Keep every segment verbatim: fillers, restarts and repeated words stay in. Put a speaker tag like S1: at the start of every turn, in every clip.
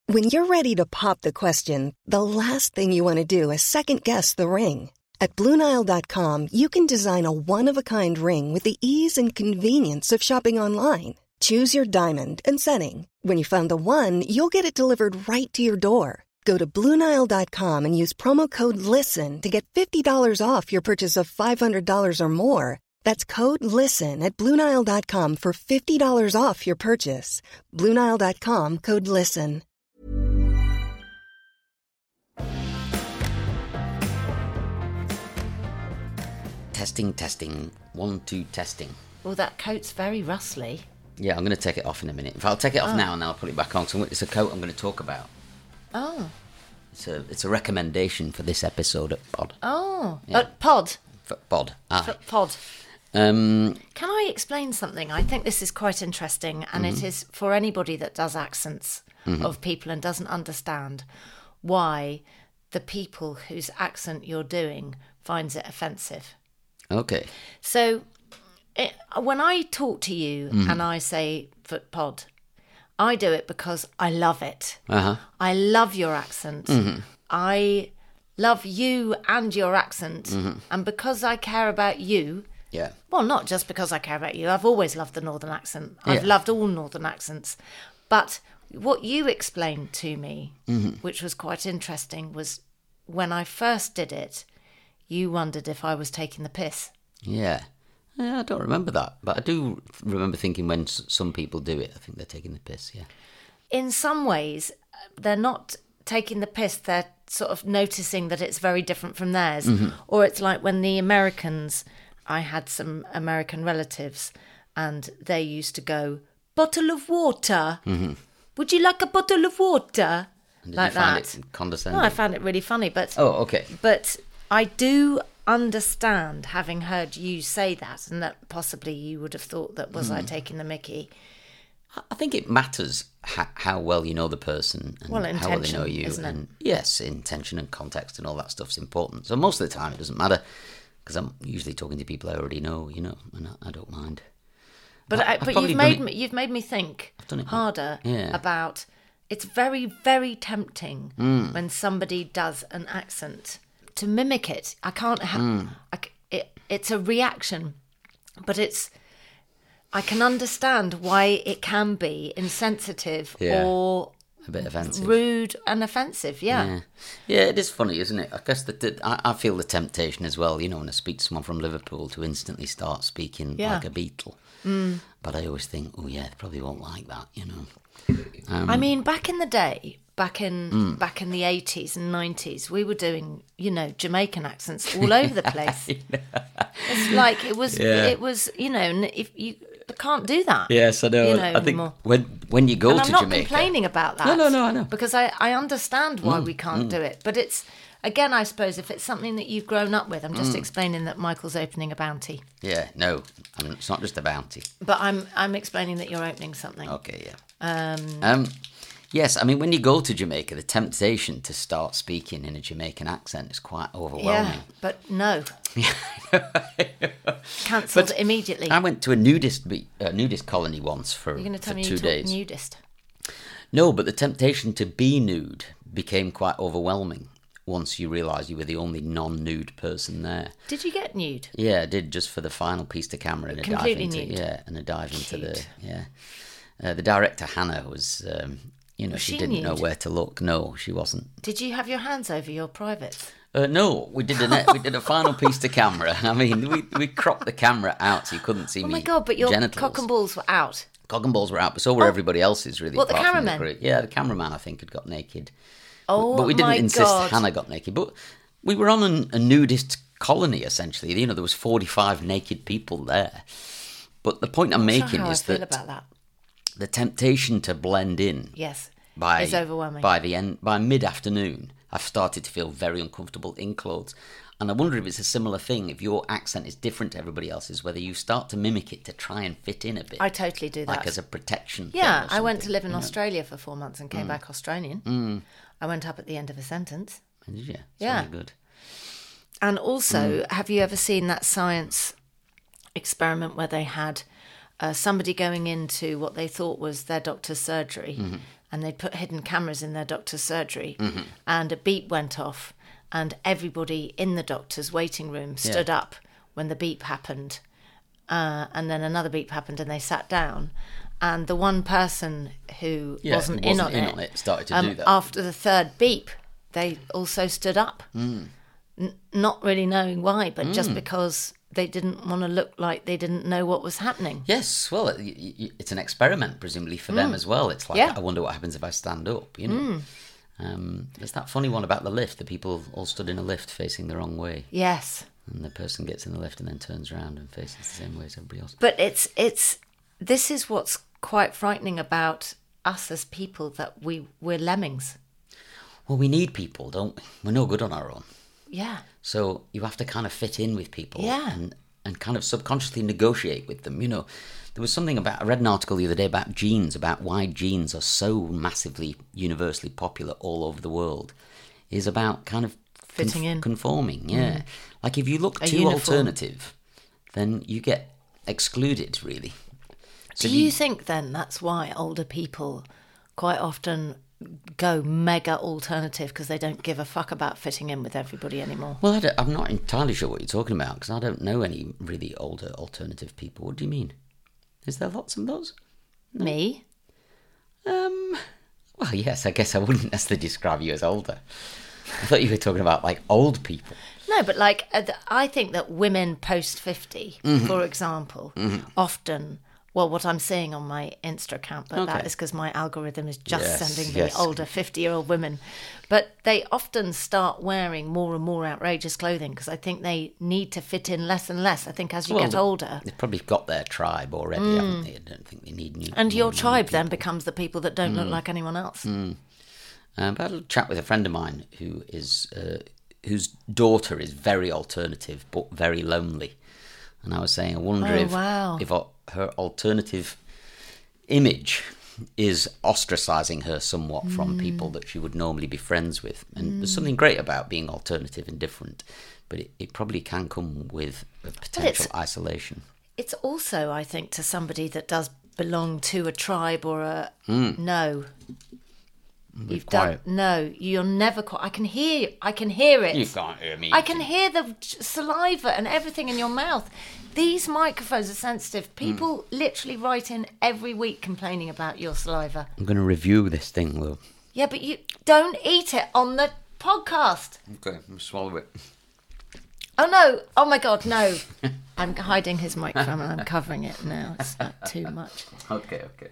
S1: When you're ready to pop the question, the last thing you want to do is second-guess the ring. At Blue Nile dot com, you can design a one-of-a-kind ring with the ease and convenience of shopping online. Choose your diamond and setting. When you find the one, you'll get it delivered right to your door. Go to Blue Nile dot com and use promo code LISTEN to get fifty dollars off your purchase of five hundred dollars or more. That's code LISTEN at Blue Nile dot com for fifty dollars off your purchase. Blue Nile dot com, code LISTEN.
S2: Testing, testing, one, two, testing.
S3: Well, that coat's very rustly.
S2: Yeah, I'm going to take it off in a minute. If I'll take it off
S3: Oh.
S2: now and then I'll put it back on. So it's a coat I'm going to talk about.
S3: Oh.
S2: It's a it's a recommendation for this episode at Pod.
S3: Oh.
S2: Yeah.
S3: Uh, pod.
S2: For Pod. Aye.
S3: For pod.
S2: Um,
S3: Can I explain something? I think this is quite interesting, and
S2: Mm-hmm.
S3: it is for anybody that does accents of people and doesn't understand why the people whose accent you're doing finds it offensive.
S2: okay.
S3: So it, when I talk to you and I say foot pod, I do it because I love it.
S2: Uh-huh.
S3: I love your accent. I love you and your accent. And because I care about you,
S2: Yeah.
S3: well, not just because I care about you, I've always loved the Northern accent. I've
S2: Yeah.
S3: loved all Northern accents. But what you explained to me, which was quite interesting, was when I first did it, you wondered if I was taking the piss.
S2: Yeah. Yeah, I don't remember that. But I do remember thinking when s- some people do it, I think they're taking the piss, yeah.
S3: In some ways, they're not taking the piss, they're sort of noticing that it's very different from theirs. Or it's like when the Americans, I had some American relatives, and they used to go, bottle of water. Would you like a bottle of water?
S2: And did
S3: like
S2: you find
S3: that.
S2: it condescending?
S3: No, I found it really funny, but
S2: Oh, okay.
S3: but I do understand, having heard you say that, and that possibly you would have thought that was I taking the mickey.
S2: I think it matters how, how well you know the person and
S3: Well,
S2: how well they know
S3: intention,
S2: you.
S3: isn't it?
S2: And yes, intention and context and all that stuff's important. So most of the time it doesn't matter because I'm usually talking to people I already know, you know, and I, I don't mind.
S3: But
S2: I-
S3: I,
S2: I've
S3: but
S2: probably
S3: you've
S2: done
S3: made
S2: it-
S3: me you've made me think
S2: done it-
S3: harder
S2: yeah.
S3: about. It's very very tempting
S2: Mm.
S3: when somebody does an accent to mimic it. I can't have.
S2: Mm.
S3: I c it, it's a reaction, but it's. I can understand why it can be insensitive
S2: Yeah.
S3: or
S2: A bit offensive.
S3: rude and offensive. Yeah.
S2: Yeah, yeah, it is funny, isn't it? I guess that that- I, I feel the temptation as well. You know, when I speak to someone from Liverpool, to instantly start speaking
S3: Yeah.
S2: like a Beatle. Mm. But I always think, oh yeah, they probably won't like that. You know. Um,
S3: I mean, back in the day, back in
S2: Mm.
S3: back in the eighties and nineties, we were doing, you know, Jamaican accents all over the place. It's like it was,
S2: Yeah.
S3: it was, you know, n- if you can't do that.
S2: Yes, I know.
S3: You know,
S2: I think
S3: anymore.
S2: when when you go
S3: And
S2: to
S3: I'm not
S2: Jamaica,
S3: complaining about that.
S2: No, no, no, I know.
S3: Because I, I understand why
S2: Mm,
S3: we can't do it. But it's, again, I suppose, if it's something that you've grown up with, I'm just
S2: Mm.
S3: explaining that Michael's opening a bounty.
S2: Yeah, no, I mean, it's not just a bounty.
S3: But I'm I'm explaining that you're opening something.
S2: Okay, yeah.
S3: Um,
S2: Um, yes, I mean, when you go to Jamaica, the temptation to start speaking in a Jamaican accent is quite
S3: yeah,
S2: overwhelming.
S3: but no. Cancelled immediately.
S2: I went to a nudist be- uh, nudist colony once for,
S3: You're going to
S2: for
S3: tell me
S2: two
S3: you talk
S2: days.
S3: nudist.
S2: No, but the temptation to be nude became quite overwhelming once you realise you were the only non-nude person there.
S3: Did you get nude?
S2: Yeah, I did, just for the final piece to camera and a dive
S3: Completely
S2: into
S3: nude?
S2: yeah, and a dive into the
S3: Cute.
S2: yeah. Uh, the director Hannah was, um, you know,
S3: Was
S2: she,
S3: she
S2: didn't know
S3: nude?
S2: where to look. No, she wasn't.
S3: Did you have your hands over your privates?
S2: Uh, no, we did a we did a final piece to camera. I mean, we we cropped the camera out so you couldn't see
S3: Oh
S2: me.
S3: my god! But your
S2: genitals.
S3: cock and balls were out.
S2: Cock and balls were out, but so were everybody else's. Really,
S3: What, the
S2: apart from
S3: cameraman?
S2: crew. Yeah, the cameraman I think had got naked.
S3: Oh
S2: but we didn't
S3: my
S2: insist
S3: god!
S2: Hannah got naked. But we were on an, a nudist colony essentially. You know, there was forty-five naked people there. But the point I'm
S3: Not sure
S2: making
S3: how
S2: is
S3: I feel
S2: that
S3: about that.
S2: the temptation to blend in
S3: Yes,
S2: by
S3: it's overwhelming.
S2: by the end by mid-afternoon, I've started to feel very uncomfortable in clothes. And I wonder if it's a similar thing, if your accent is different to everybody else's, whether you start to mimic it to try and fit in a bit.
S3: I totally do that.
S2: Like as a protection.
S3: Yeah,
S2: thing or
S3: I went to
S2: something,
S3: live in
S2: you know?
S3: Australia for four months and came back Australian.
S2: Mm.
S3: I went up at the end of a sentence.
S2: Did you? It's
S3: Yeah.
S2: Very good.
S3: And also,
S2: Mm.
S3: have you ever seen that science experiment where they had uh, somebody going into what they thought was their doctor's surgery,
S2: Mm-hmm.
S3: and they put hidden cameras in their doctor's surgery,
S2: Mm-hmm.
S3: and a beep went off, and everybody in the doctor's waiting room stood
S2: Yeah.
S3: up when the beep happened, uh, and then another beep happened, and they sat down. And the one person who
S2: Yeah,
S3: wasn't,
S2: who
S3: in,
S2: wasn't
S3: on,
S2: in
S3: it,
S2: on it started to
S3: um,
S2: do that.
S3: after the third beep, they also stood up.
S2: Mm.
S3: N- not really knowing why, but just because they didn't want to look like they didn't know what was happening.
S2: Yes, well, it, it, it's an experiment, presumably, for them as well. It's like,
S3: Yeah.
S2: I wonder what happens if I stand up, you know. Um, there's that funny one about the lift. The people all stood in a lift facing the wrong way.
S3: Yes.
S2: And the person gets in the lift and then turns around and faces the same way as everybody else.
S3: But it's it's this is what's quite frightening about us as people, that we we're lemmings.
S2: Well, we need people, don't we? We're no good on our own.
S3: Yeah.
S2: So you have to kind of fit in with people
S3: Yeah.
S2: and, and kind of subconsciously negotiate with them. You know, there was something about, I read an article the other day about genes, about why genes are so massively universally popular all over the world, is about kind of
S3: Fitting in.
S2: conforming, yeah. Like if you look
S3: A
S2: too
S3: uniform.
S2: alternative, then you get excluded, really. So
S3: Do you think then that's why older people quite often go mega alternative, because they don't give a fuck about fitting in with everybody anymore?
S2: Well, I don't, I'm not entirely sure what you're talking about, because I don't know any really older alternative people. What do you mean? Is there lots of those?
S3: Me?
S2: Um, well, yes, I guess I wouldn't necessarily describe you as older. I thought you were talking about, like, old people.
S3: No, but like uh, th- I think that women post fifty,
S2: Mm-hmm.
S3: for example, often, well, what I'm seeing on my Insta account, but that
S2: Okay.
S3: is because my algorithm is just
S2: Yes,
S3: sending me
S2: yes.
S3: older fifty-year-old women. But they often start wearing more and more outrageous clothing, because I think they need to fit in less and less. I think as you
S2: Well,
S3: get older,
S2: They've probably got their tribe already, haven't they? I don't think they need new.
S3: and your
S2: more new
S3: tribe
S2: people.
S3: then becomes the people that don't look like anyone else.
S2: Um, but I had a chat with a friend of mine who is uh, whose daughter is very alternative but very lonely, and I was saying, I wonder
S3: Oh,
S2: if
S3: wow.
S2: if uh, her alternative image is ostracizing her somewhat
S3: Mm.
S2: from people that she would normally be friends with. And there's something great about being alternative and different, but it, it probably can come with a potential isolation.
S3: It's also, I think, to somebody that does belong to a tribe or a no. You've
S2: quiet.
S3: done no. You're never quite. I can hear. I can hear it.
S2: You can't hear me.
S3: I can hear the saliva and everything in your mouth. These microphones are sensitive. People literally write in every week complaining about your saliva.
S2: I'm going to review this thing, though.
S3: Yeah, but you don't eat it on the podcast.
S2: Okay, I'm going to swallow it.
S3: Oh no! Oh my God, no! I'm hiding his microphone and I'm covering it now. It's not too much.
S2: Okay, okay.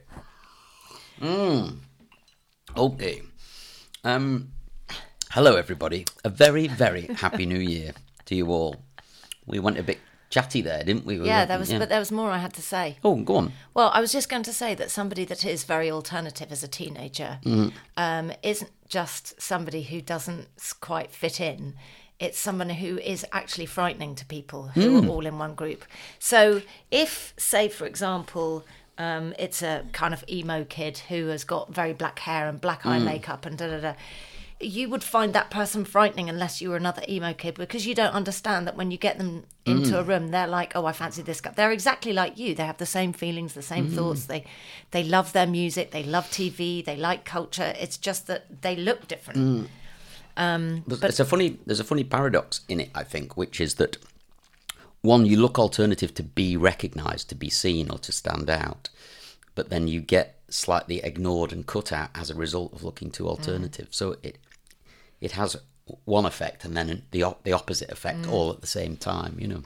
S2: Mmm. Okay. Um, hello, everybody. A very, very happy new year to you all. We went a bit chatty there, didn't we? we
S3: Yeah,
S2: were,
S3: there was,
S2: yeah.
S3: but there was more I had to say.
S2: Oh, go on.
S3: Well, I was just going to say that somebody that is very alternative as a teenager um, isn't just somebody who doesn't s- quite fit in. It's someone who is actually frightening to people who are all in one group. So if, say, for example, um, it's a kind of emo kid who has got very black hair and black eye makeup and da-da-da, you would find that person frightening unless you were another emo kid, because you don't understand that when you get them into a room, they're like, oh, I fancy this guy. They're exactly like you. They have the same feelings, the same thoughts. They they love their music. They love T V. They like culture. It's just that they look different. Um,
S2: There's,
S3: but
S2: it's a funny. There's a funny paradox in it, I think, which is that one, you look alternative to be recognised, to be seen, or to stand out, but then you get slightly ignored and cut out as a result of looking too alternative. So it it has one effect and then the op- the opposite effect all at the same time. You know,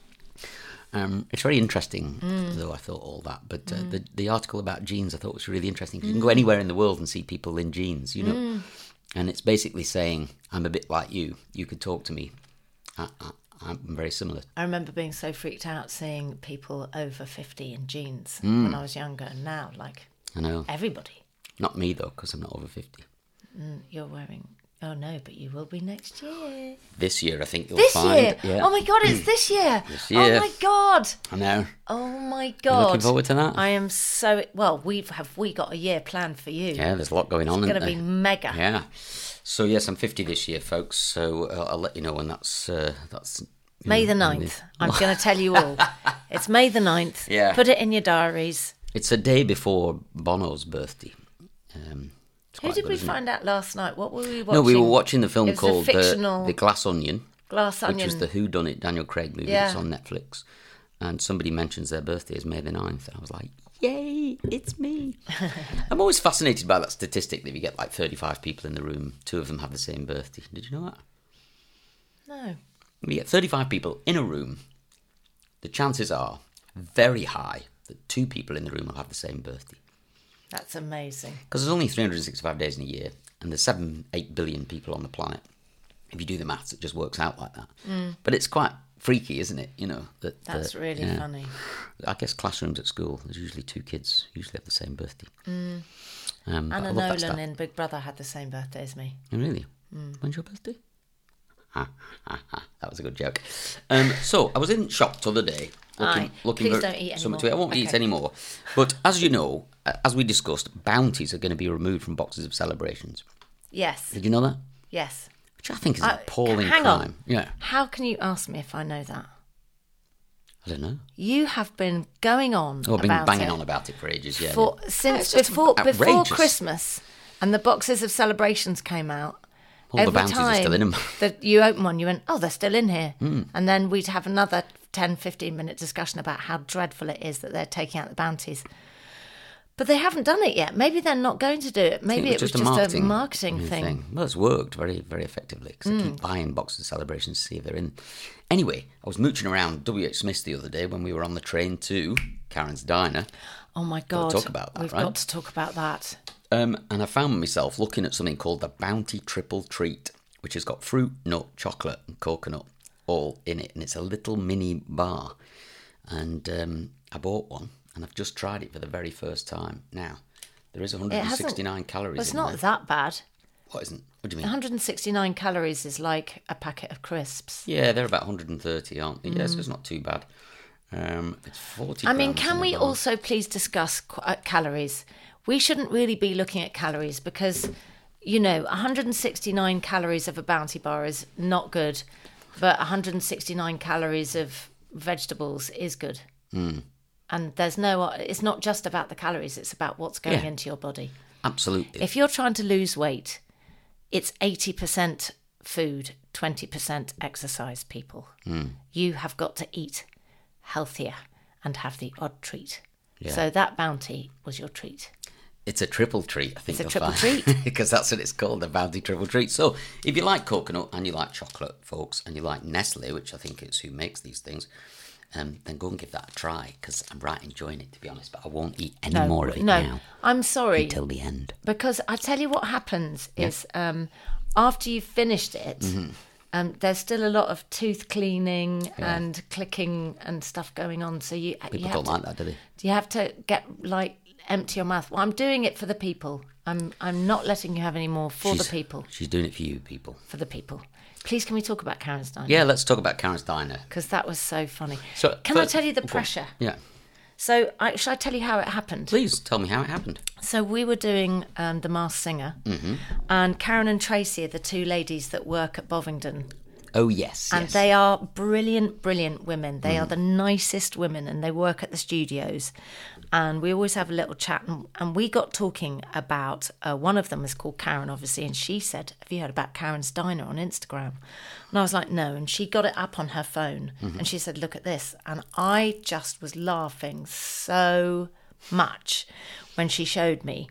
S2: um, it's very interesting, though. I thought all that, but uh, the the article about jeans I thought was really interesting. 'Cause you can go anywhere in the world and see people in jeans. You know. And it's basically saying, I'm a bit like you. You could talk to me. I, I, I'm very similar.
S3: I remember being so freaked out seeing people over fifty in jeans when I was younger, and now, like,
S2: I know.
S3: everybody.
S2: Not me, though, because I'm not over fifty.
S3: Mm, you're wearing... Oh, no, but you will be next year.
S2: This year, I think you'll
S3: This
S2: find.
S3: year?
S2: Yeah.
S3: Oh, my God, it's this year.
S2: This
S3: Oh,
S2: year.
S3: my God.
S2: I know.
S3: Oh, my
S2: You
S3: God.
S2: looking forward to that?
S3: I am so... Well, we've have we got a year planned for you.
S2: Yeah, there's a lot going on.
S3: It's
S2: isn't
S3: going to be
S2: there?
S3: mega.
S2: Yeah. So, yes, I'm fifty this year, folks. So uh, I'll let you know when that's... Uh, that's you
S3: May
S2: know,
S3: the
S2: when
S3: ninth.
S2: it-
S3: I'm going to tell you all. It's May the ninth.
S2: Yeah.
S3: Put it in your diaries.
S2: It's a day before Bono's birthday. Um, It's
S3: Who
S2: quite
S3: did
S2: good,
S3: we
S2: isn't it?
S3: find out last night? What were we watching?
S2: No, we were watching the film
S3: It was a
S2: called
S3: fictional-
S2: the, the Glass Onion,
S3: Glass
S2: which
S3: Onion.
S2: was the Who Done It Daniel Craig movie
S3: Yeah.
S2: that's on Netflix. And somebody mentions their birthday is May the ninth, and I was like, yay, it's me. I'm always fascinated by that statistic that if you get like thirty-five people in the room, two of them have the same birthday. Did you know that?
S3: No.
S2: If you get thirty-five people in a room, the chances are very high that two people in the room will have the same birthday.
S3: That's amazing.
S2: Because there's only three hundred sixty-five days in a year, and there's seven, eight billion people on the planet. If you do the maths, it just works out like that. Mm. But it's quite freaky, isn't it? You know that.
S3: That's
S2: uh,
S3: really
S2: yeah.
S3: funny.
S2: I guess classrooms at school, there's usually two kids, usually have the same birthday.
S3: Mm.
S2: Um, but I
S3: Anna
S2: love that
S3: Nolan
S2: stat.
S3: in Big Brother had the same birthday as me.
S2: Oh, really? Mm. When's your birthday? Ha, ha, ha. That was a good joke. Um, so I was in shop the other day. Looking,
S3: Aye.
S2: looking
S3: Please
S2: for
S3: don't eat
S2: something
S3: anymore.
S2: to eat. I won't
S3: Okay.
S2: eat anymore. But as you know, uh, as we discussed, bounties are going to be removed from boxes of celebrations.
S3: Yes.
S2: Did you know that?
S3: Yes.
S2: Which I think is an
S3: Uh,
S2: appalling
S3: hang
S2: crime.
S3: on.
S2: Yeah.
S3: How can you ask me if I know that?
S2: I don't know.
S3: You have been going on
S2: Oh, I've been
S3: about
S2: banging
S3: it
S2: on about it for ages. Yeah.
S3: for
S2: yeah.
S3: since
S2: it's just
S3: before before
S2: outrageous.
S3: Christmas, and the boxes of celebrations came out.
S2: All the
S3: Every
S2: bounties are
S3: time
S2: still in 'em.
S3: that you open one, you went, oh, they're still in here.
S2: Mm.
S3: And then we'd have another ten, fifteen minute discussion about how dreadful it is that they're taking out the bounties. But they haven't done it yet. Maybe they're not going to do it. Maybe it was just a marketing, marketing thing.
S2: thing. Well, it's worked very, very effectively because
S3: Mm.
S2: I keep buying boxes of celebrations to see if they're in. Anyway, I was mooching around W H Smith's the other day when we were on the train to Karen's Diner.
S3: Oh, my God.
S2: talk about that,
S3: We've
S2: right?
S3: got to talk about that.
S2: Um, and I found myself looking at something called the Bounty Triple Treat, which has got fruit, nut, chocolate, and coconut all in it. And it's a little mini bar. And um, I bought one, and I've just tried it for the very first time. Now, there is one hundred sixty-nine calories
S3: Well, it's
S2: in
S3: not
S2: there.
S3: that bad.
S2: What isn't? What do you mean?
S3: one hundred sixty-nine calories is like a packet of crisps.
S2: Yeah, they're about one hundred thirty, aren't they? Mm. Yes, it's not too bad. Um, it's forty.
S3: I mean,
S2: grams
S3: can
S2: in a
S3: we
S2: bar.
S3: also please discuss qu- uh, calories? We shouldn't really be looking at calories because, you know, one hundred sixty-nine calories of a Bounty bar is not good, but one hundred sixty-nine calories of vegetables is good.
S2: Mm.
S3: And there's no, it's not just about the calories, it's about what's going
S2: Yeah.
S3: into your body.
S2: Absolutely.
S3: If you're trying to lose weight, it's eighty percent food, twenty percent exercise, people.
S2: Mm.
S3: You have got to eat healthier and have the odd treat.
S2: Yeah.
S3: So that Bounty was your treat.
S2: It's a triple treat, I think.
S3: It's a
S2: you'll
S3: triple
S2: find.
S3: treat.
S2: Because that's what it's called, the Bounty Triple Treat. So if you like coconut and you like chocolate, folks, and you like Nestle, which I think is who makes these things, um, then go and give that a try, because I'm right enjoying it, to be honest, but I won't eat any
S3: No,
S2: more of it
S3: no,
S2: now
S3: I'm sorry.
S2: until the end.
S3: Because I tell you what happens is um, after you've finished it,
S2: Mm-hmm.
S3: um, there's still a lot of tooth cleaning
S2: Yeah.
S3: and clicking and stuff going on. So you,
S2: People
S3: you have
S2: don't
S3: to,
S2: like that, do they?
S3: you have to get like empty your mouth. Well, I'm doing it for the people. I'm I'm not letting you have any more for
S2: She's-
S3: the people.
S2: She's doing it for you, people.
S3: For the people. Please, can we talk about Karen's Diner?
S2: Yeah, let's talk about Karen's Diner.
S3: Because that was so funny.
S2: So,
S3: can I
S2: first-
S3: tell you the
S2: go on.
S3: pressure?
S2: Yeah.
S3: So, I, shall I tell you how it happened?
S2: Please tell me how it happened.
S3: So we were doing um, The Masked Singer,
S2: Mm-hmm.
S3: and Karen and Tracy are the two ladies that work at Bovingdon.
S2: Oh, yes,
S3: And
S2: yes.
S3: they are brilliant, brilliant women. They
S2: Mm.
S3: are the nicest women, and they work at the studios. And we always have a little chat. And, and we got talking about, uh, one of them is called Karen, obviously, and she said, have you heard about Karen's Diner on Instagram? And I was like, no. And she got it up on her phone,
S2: Mm-hmm.
S3: and she said, look at this. And I just was laughing so much when she showed me.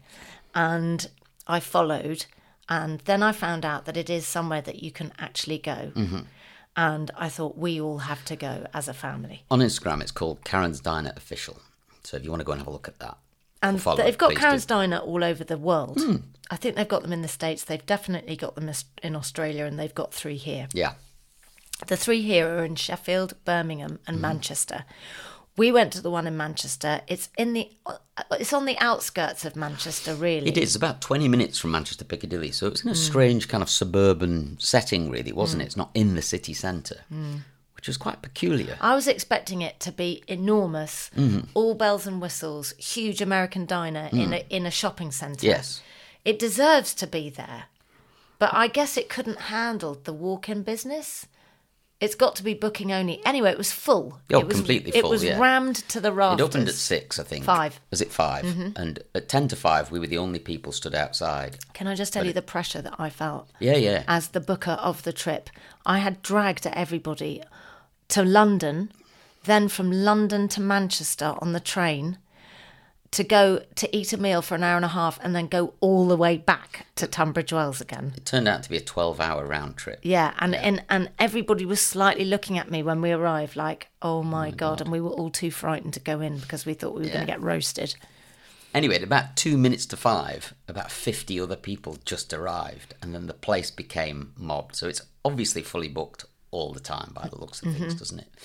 S3: And I followed. And then I found out that it is somewhere that you can actually go.
S2: Mm-hmm.
S3: And I thought we all have to go as a family.
S2: On Instagram, it's called Karen's Diner Official. So if you want to go and have a look at that.
S3: And
S2: or follow
S3: they've
S2: it,
S3: got
S2: please
S3: Karen's
S2: do.
S3: Diner all over the world.
S2: Mm.
S3: I think they've got them in the States. They've definitely got them in Australia, and they've got three here.
S2: Yeah.
S3: The three here are in Sheffield, Birmingham, and
S2: Mm.
S3: Manchester. We went to the one in Manchester. It's in the, it's on the outskirts of Manchester, really.
S2: It is about twenty minutes from Manchester Piccadilly, so it's in
S3: Hmm.
S2: a strange kind of suburban setting, really, wasn't
S3: Mm.
S2: it? It's not in the city centre, mm. which was quite peculiar.
S3: I was expecting it to be enormous,
S2: Mm-hmm.
S3: all bells and whistles, huge American diner in a in a shopping centre.
S2: Mm. Yes.
S3: It deserves to be there, but I guess it couldn't handle the walk-in business. It's got to be booking only. Anyway, it was full.
S2: Oh,
S3: it was,
S2: completely
S3: It
S2: full,
S3: was
S2: yeah.
S3: rammed to the rafters.
S2: It opened at six, I think.
S3: Five.
S2: Was it five? Mm-hmm. And at ten to five, we were the only people stood outside.
S3: Can I just tell
S2: But
S3: you
S2: it-
S3: the pressure that I felt?
S2: Yeah, yeah.
S3: As the booker of the trip. I had dragged everybody to London, then from London to Manchester on the train, to go to eat a meal for an hour and a half and then go all the way back to Tunbridge Wells again.
S2: It turned out to be a twelve-hour round trip.
S3: Yeah, and, and and everybody was slightly looking at me when we arrived like, oh my, oh my God. God, and we were all too frightened to go in because we thought we were yeah. going to get roasted.
S2: Anyway, at about two minutes to five, about fifty other people just arrived, and then the place became mobbed. So it's obviously fully booked all the time by the looks of mm-hmm. things, doesn't it?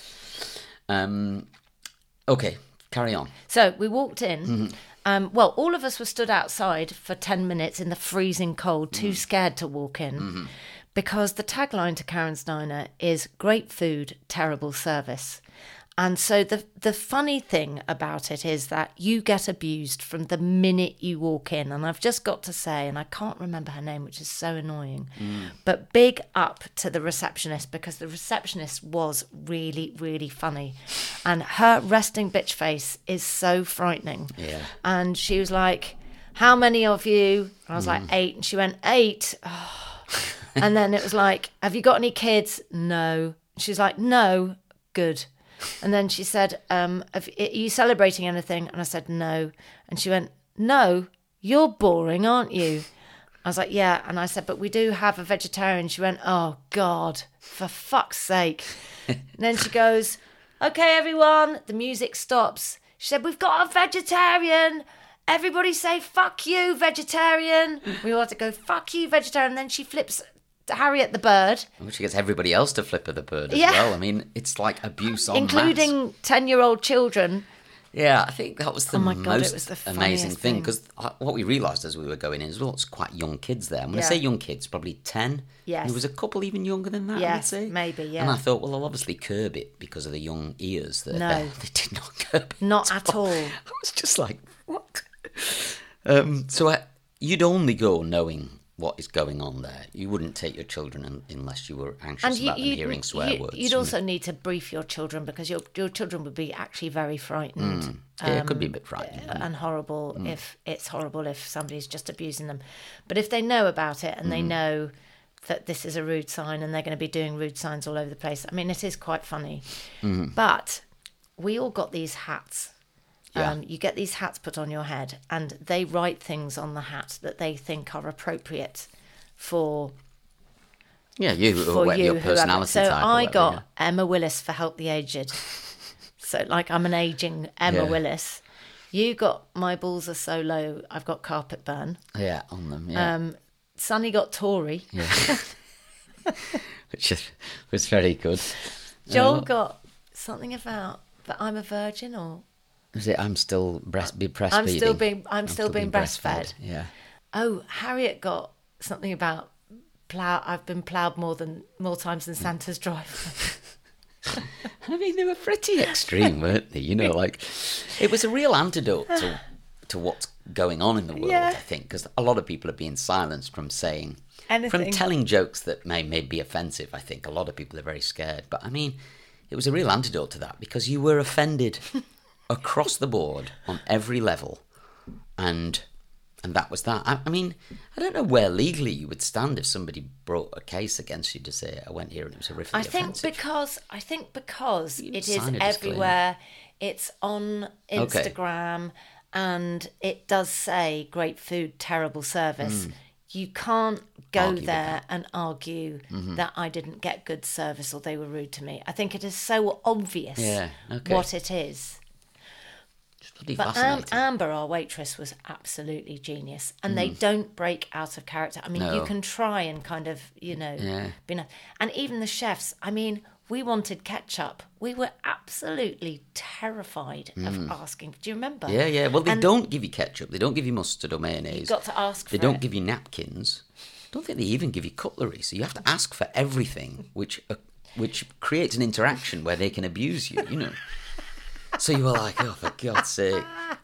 S2: Um, okay. Carry on.
S3: So we walked in.
S2: Mm-hmm.
S3: Um, well, all of us were stood outside for ten minutes in the freezing cold, too
S2: mm.
S3: scared to walk in,
S2: mm-hmm.
S3: because the tagline to Karen's Diner is great food, terrible service. And so the the funny thing about it is that you get abused from the minute you walk in. And I've just got to say, and I can't remember her name, which is so annoying,
S2: mm.
S3: but big up to the receptionist, because the receptionist was really, really funny. And her resting bitch face is so frightening.
S2: Yeah.
S3: And she was like, how many of you? And I was mm. like, eight. And she went, eight? Oh. And then it was like, have you got any kids? No. She's like, no. Good. And then she said, um, are you celebrating anything? And I said, no. And she went, no, you're boring, aren't you? I was like, yeah. And I said, but we do have a vegetarian. She went, oh, God, for fuck's sake. And then she goes, okay, everyone. The music stops. She said, we've got a vegetarian. Everybody say, fuck you, vegetarian. We all had to go, fuck you, vegetarian. And then she flips Harriet the bird.
S2: Which gets everybody else to flip her the bird as
S3: yeah.
S2: well. I mean, it's like abuse on
S3: including ten-year-old children.
S2: Yeah, I think that was the
S3: oh my God,
S2: most
S3: it was the
S2: amazing thing.
S3: thing.
S2: Because what we realised as we were going in is, well, it's quite young kids there. And when
S3: yeah.
S2: I say young kids, probably ten.
S3: Yes.
S2: There was a couple even younger than that,
S3: yes,
S2: I would say.
S3: maybe, yeah.
S2: And I thought, well, they'll obviously curb it because of the young ears that are
S3: no.
S2: there. They did not curb it.
S3: Not at all.
S2: I was just like, what? um, so I, you'd only go knowing what is going on there. You wouldn't take your children in, unless you were anxious
S3: and you,
S2: about them hearing swear
S3: you,
S2: words.
S3: You'd also need to brief your children, because your your children would be actually very frightened.
S2: Mm. Yeah, um, it could be a bit frightening.
S3: And horrible mm. if it's horrible if somebody's just abusing them. But if they know about it and mm. they know that this is a rude sign and they're going to be doing rude signs all over the place, I mean, it is quite funny.
S2: Mm.
S3: But we all got these hats.
S2: Yeah.
S3: Um, you get these hats put on your head, and they write things on the hat that they think are appropriate for
S2: yeah you
S3: for
S2: or
S3: you,
S2: your personality
S3: so
S2: type.
S3: I
S2: whatever,
S3: got
S2: yeah.
S3: Emma Willis for Help the Aged. So like I'm an aging Emma
S2: yeah.
S3: Willis. You got My Balls Are So Low, I've got Carpet Burn.
S2: Yeah, on them. Yeah.
S3: Um, Sonny got Tory.
S2: Yeah. Which is, was very good.
S3: Joel
S2: uh,
S3: got something about that I'm a virgin, or
S2: is it I'm still breast be breastfeeding?
S3: I'm still being I'm,
S2: I'm
S3: still, still being, being breastfed.
S2: breastfed. Yeah.
S3: Oh, Harriet got something about plough. I've been ploughed more than more times than Santa's driveway.
S2: I mean, they were pretty extreme, weren't they? You know, like it was a real antidote to to what's going on in the world.
S3: Yeah.
S2: I think, because a lot of people are being silenced from saying
S3: anything,
S2: from telling jokes that may may be offensive. I think a lot of people are very scared. But I mean, it was a real antidote to that, because you were offended across the board on every level, and and that was that. I, I mean, I don't know where legally you would stand if somebody brought a case against you to say, I went here and it was horrifically
S3: I think
S2: offensive.
S3: because I think because
S2: You
S3: it is
S2: sign a
S3: everywhere. It's on Instagram,
S2: okay.
S3: and it does say great food, terrible service. Mm. You can't go
S2: Argue
S3: there and argue mm-hmm. that I didn't get good service or they were rude to me. I think it is so obvious
S2: yeah, okay.
S3: what it is. But Am- Amber, our waitress, was absolutely genius, and mm. they don't break out of character. I mean,
S2: no.
S3: you can try and kind of, you know,
S2: yeah.
S3: be nice. And even the chefs. I mean, we wanted ketchup. We were absolutely terrified mm. of asking. Do you remember?
S2: Yeah, yeah. Well, they
S3: and
S2: don't give you ketchup. They don't give you mustard or mayonnaise.
S3: You've got to ask.
S2: They
S3: for
S2: don't
S3: it.
S2: give you napkins. I don't think they even give you cutlery. So you have to ask for everything, which uh, which creates an interaction where they can abuse you. You know. So you were like, oh, for God's sake.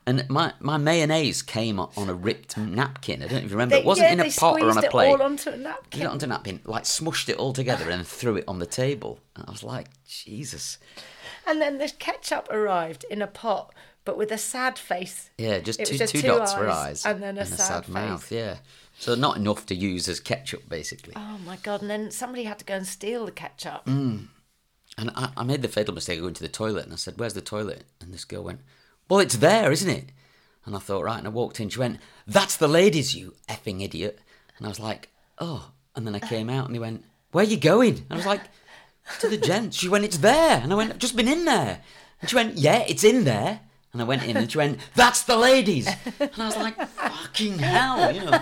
S2: And my, my mayonnaise came on a ripped napkin. I don't know if you remember.
S3: They,
S2: it wasn't
S3: yeah,
S2: in a
S3: they
S2: pot or on a
S3: squeezed
S2: plate.
S3: it all onto a napkin.
S2: Got it onto a napkin, like smushed it all together and threw it on the table. And I was like, Jesus.
S3: And then the ketchup arrived in a pot, but with a sad face.
S2: Yeah, just
S3: It
S2: two,
S3: was just
S2: two
S3: two
S2: dots for
S3: eyes
S2: eyes.
S3: and then a sad face.
S2: mouth, yeah. So not enough to use as ketchup, basically.
S3: Oh my God! And then somebody had to go and steal the ketchup.
S2: Mm. And I, I made the fatal mistake of going to the toilet, and I said, "Where's the toilet?" And this girl went, "Well, it's there, isn't it?" And I thought, right, and I walked in. She went, "That's the ladies, you effing idiot." And I was like, "Oh." And then I came out, and he went, "Where are you going?" And I was like, "To the gents." She went, "It's there." And I went, "I've just been in there." And she went, "Yeah, it's in there." And I went in, and she went, "That's the ladies." And I was like, "Fucking hell," you know.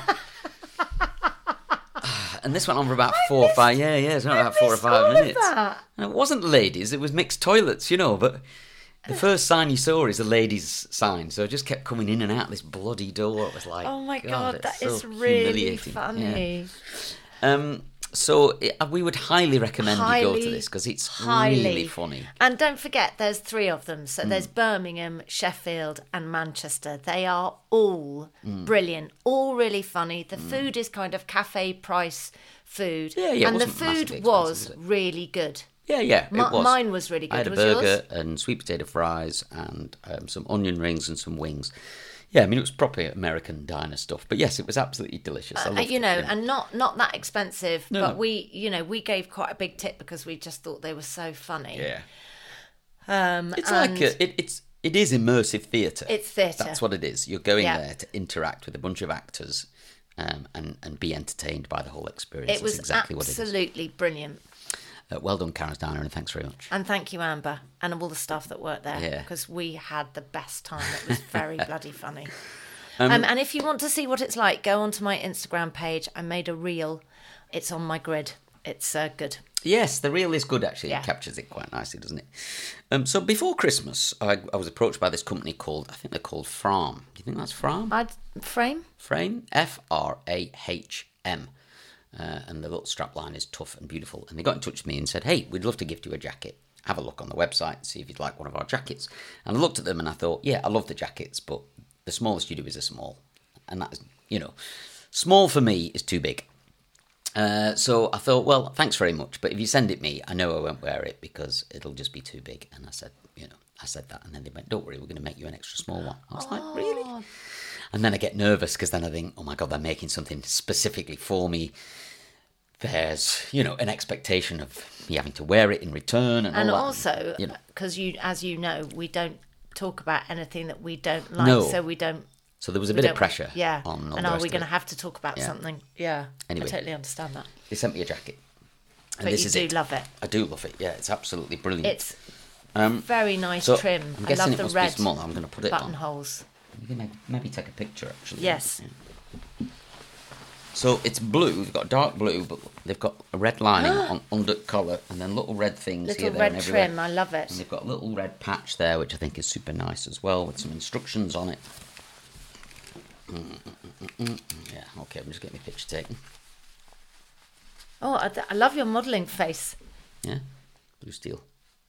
S2: And this went on for about
S3: I
S2: four
S3: missed,
S2: or five, yeah, yeah, it was about four or five minutes. And it wasn't ladies, it was mixed toilets, you know, but the first sign you saw is a ladies' sign, so I just kept coming in and out this bloody door. It was like,
S3: oh my God,
S2: God
S3: that
S2: so
S3: is really
S2: humiliating.
S3: funny.
S2: Yeah. Um, so it, we would highly recommend
S3: highly,
S2: you go to this because it's
S3: highly.
S2: really funny.
S3: And don't forget, there's three of them. So
S2: Mm.
S3: there's Birmingham, Sheffield, and Manchester. They are all
S2: Mm.
S3: brilliant, all really funny. The food is kind of cafe price food,
S2: Yeah, yeah, it
S3: and the
S2: wasn't massively
S3: food
S2: expensive,
S3: was
S2: was it?
S3: really good.
S2: Yeah, yeah, it
S3: Mi-
S2: was.
S3: Mine was really good.
S2: I had a
S3: was
S2: burger
S3: yours?
S2: and sweet potato fries and um, some onion rings and some wings. Yeah, I mean, it was proper American diner stuff. But yes, it was absolutely delicious. I
S3: Uh,
S2: loved
S3: you
S2: it,
S3: know,
S2: yeah.
S3: and not not that expensive,
S2: No,
S3: but
S2: no.
S3: we, you know, we gave quite a big tip because we just thought they were so funny.
S2: Yeah.
S3: Um,
S2: It's
S3: and
S2: like a, it, it's it is immersive theatre.
S3: It's theatre.
S2: That's what it is. You're going
S3: Yeah.
S2: there to interact with a bunch of actors, um, and and be entertained by the whole experience.
S3: it
S2: That's
S3: was
S2: exactly what it is.
S3: absolutely brilliant.
S2: Uh, well done, Karen's Diner, and thanks very much.
S3: And thank you, Amber, and all the staff that worked there,
S2: Yeah.
S3: because we had the best time. It was very bloody funny. Um, and if you want to see what it's like, go onto my Instagram page. I made a reel. It's on my grid. It's uh, good.
S2: Yes, the reel is good, actually.
S3: Yeah.
S2: It captures it quite nicely, doesn't it? Um, so before Christmas, I, I was approached by this company called, I think they're called Fram. Do you think that's Fram?
S3: I'd frame.
S2: Frame, F R A H M. Uh, and the little strapline is tough and beautiful. And they got in touch with me and said, hey, we'd love to gift you a jacket. Have a look on the website and see if you'd like one of our jackets. And I looked at them and I thought, yeah, I love the jackets, but the smallest you do is a small. And that is, you know, small for me is too big. Uh, so I thought, well, thanks very much. But if you send it me, I know I won't wear it because it'll just be too big. And I said, you know, I said that. And then they went, don't worry, we're going to make you an extra small one. I was like, really? And then I get nervous because then I think, oh my God, they're making something specifically for me. There's, you know, an expectation of me having to wear it in return. And,
S3: And
S2: all that.
S3: also,
S2: you know.
S3: because you, as you know, we don't talk about anything that we don't like,
S2: No.
S3: so we don't.
S2: So there was a
S3: we
S2: bit of
S3: don't-
S2: pressure
S3: Yeah.
S2: on all
S3: and
S2: the
S3: are
S2: rest
S3: we
S2: of
S3: going to
S2: it.
S3: have to talk about
S2: Yeah.
S3: something? Yeah.
S2: Anyway.
S3: I totally understand that.
S2: They sent me a jacket. And
S3: But
S2: this
S3: you
S2: is
S3: do
S2: it.
S3: love it.
S2: I do love it. Yeah, it's absolutely brilliant.
S3: It's
S2: Um,
S3: very nice
S2: so
S3: trim.
S2: I'm
S3: I
S2: guessing
S3: love
S2: it
S3: the
S2: must
S3: red
S2: be small. I'm going to put it on.
S3: buttonholes.
S2: You can maybe, maybe take a picture, actually.
S3: Yes.
S2: Yeah. So it's blue. They've got dark blue, but they've got a red lining on under collar, and then little red things
S3: Little
S2: here, there,
S3: red
S2: and everywhere.
S3: trim. I love it.
S2: And they've got a little red patch there, which I think is super nice as well, with some instructions on it. Mm, mm, mm, mm, mm. Yeah. Okay. I'm just getting my picture taken.
S3: Oh, I, I love your modelling face.
S2: Yeah. Blue steel.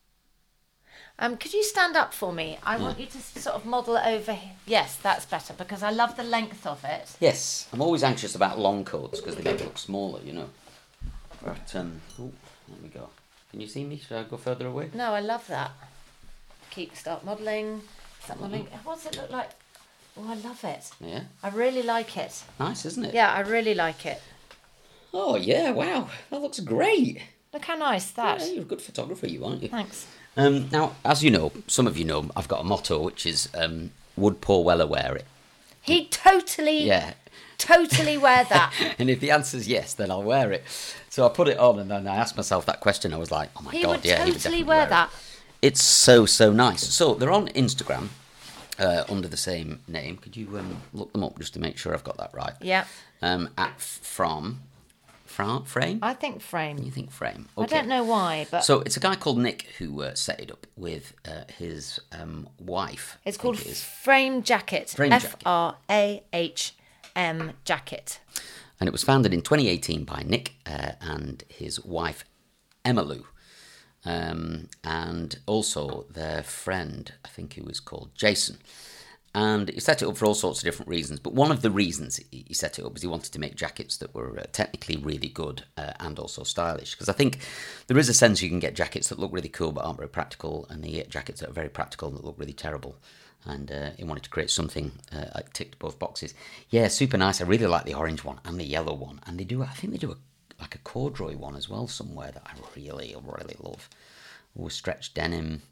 S3: Um, could you stand up for me? I want you to sort of model it over here. Yes, that's better because I love the length of it.
S2: Yes, I'm always anxious about long coats because they make it look smaller, you know. But, um, oh, there we go. Can you see me? Should I go further away?
S3: No, I love that. Keep start modelling. Start modelling. What's it look like? Oh, I love it.
S2: Yeah,
S3: I really like it.
S2: nice, isn't it?
S3: Yeah, I really like it.
S2: Oh, yeah, wow, that looks great.
S3: Look how nice that.
S2: Yeah, you're a good photographer, you aren't you?
S3: Thanks.
S2: Um, now, as you know, some of you know, I've got a motto, which is um, would Paul Weller wear it?
S3: He totally,
S2: Yeah.
S3: totally wear that.
S2: And if the answer's yes, then I'll wear it. So I put it on and then I asked myself that question. I was like, oh my
S3: He
S2: God,
S3: would
S2: yeah, he would
S3: totally
S2: definitely
S3: wear
S2: wear it.
S3: that.
S2: It's so, so nice. So they're on Instagram uh, under the same name. Could you um, look them up just to make sure I've got that right?
S3: Yeah.
S2: Um, at from, from frame?
S3: I think frame.
S2: You think frame?
S3: I don't know why, but
S2: So it's a guy called Nick who uh, set it up with uh, his um, wife.
S3: it's
S2: I
S3: called
S2: think it is.
S3: Frame Jacket.
S2: Frame Jacket.
S3: F R A H M Jacket.
S2: And it was founded in twenty eighteen by Nick uh, and his wife, Emma Lou. Um, and also their friend, I think he was called Jason. And he set it up for all sorts of different reasons. But one of the reasons he set it up was he wanted to make jackets that were uh, technically really good uh, and also stylish. Because I think there is a sense you can get jackets that look really cool but aren't very practical, and you get jackets that are very practical and that look really terrible. And uh, he wanted to create something uh, that ticked both boxes. Yeah, super nice. I really like the orange one and the yellow one. And they do, I think they do a, like a corduroy one as well somewhere that I really, really love. Oh, stretched denim.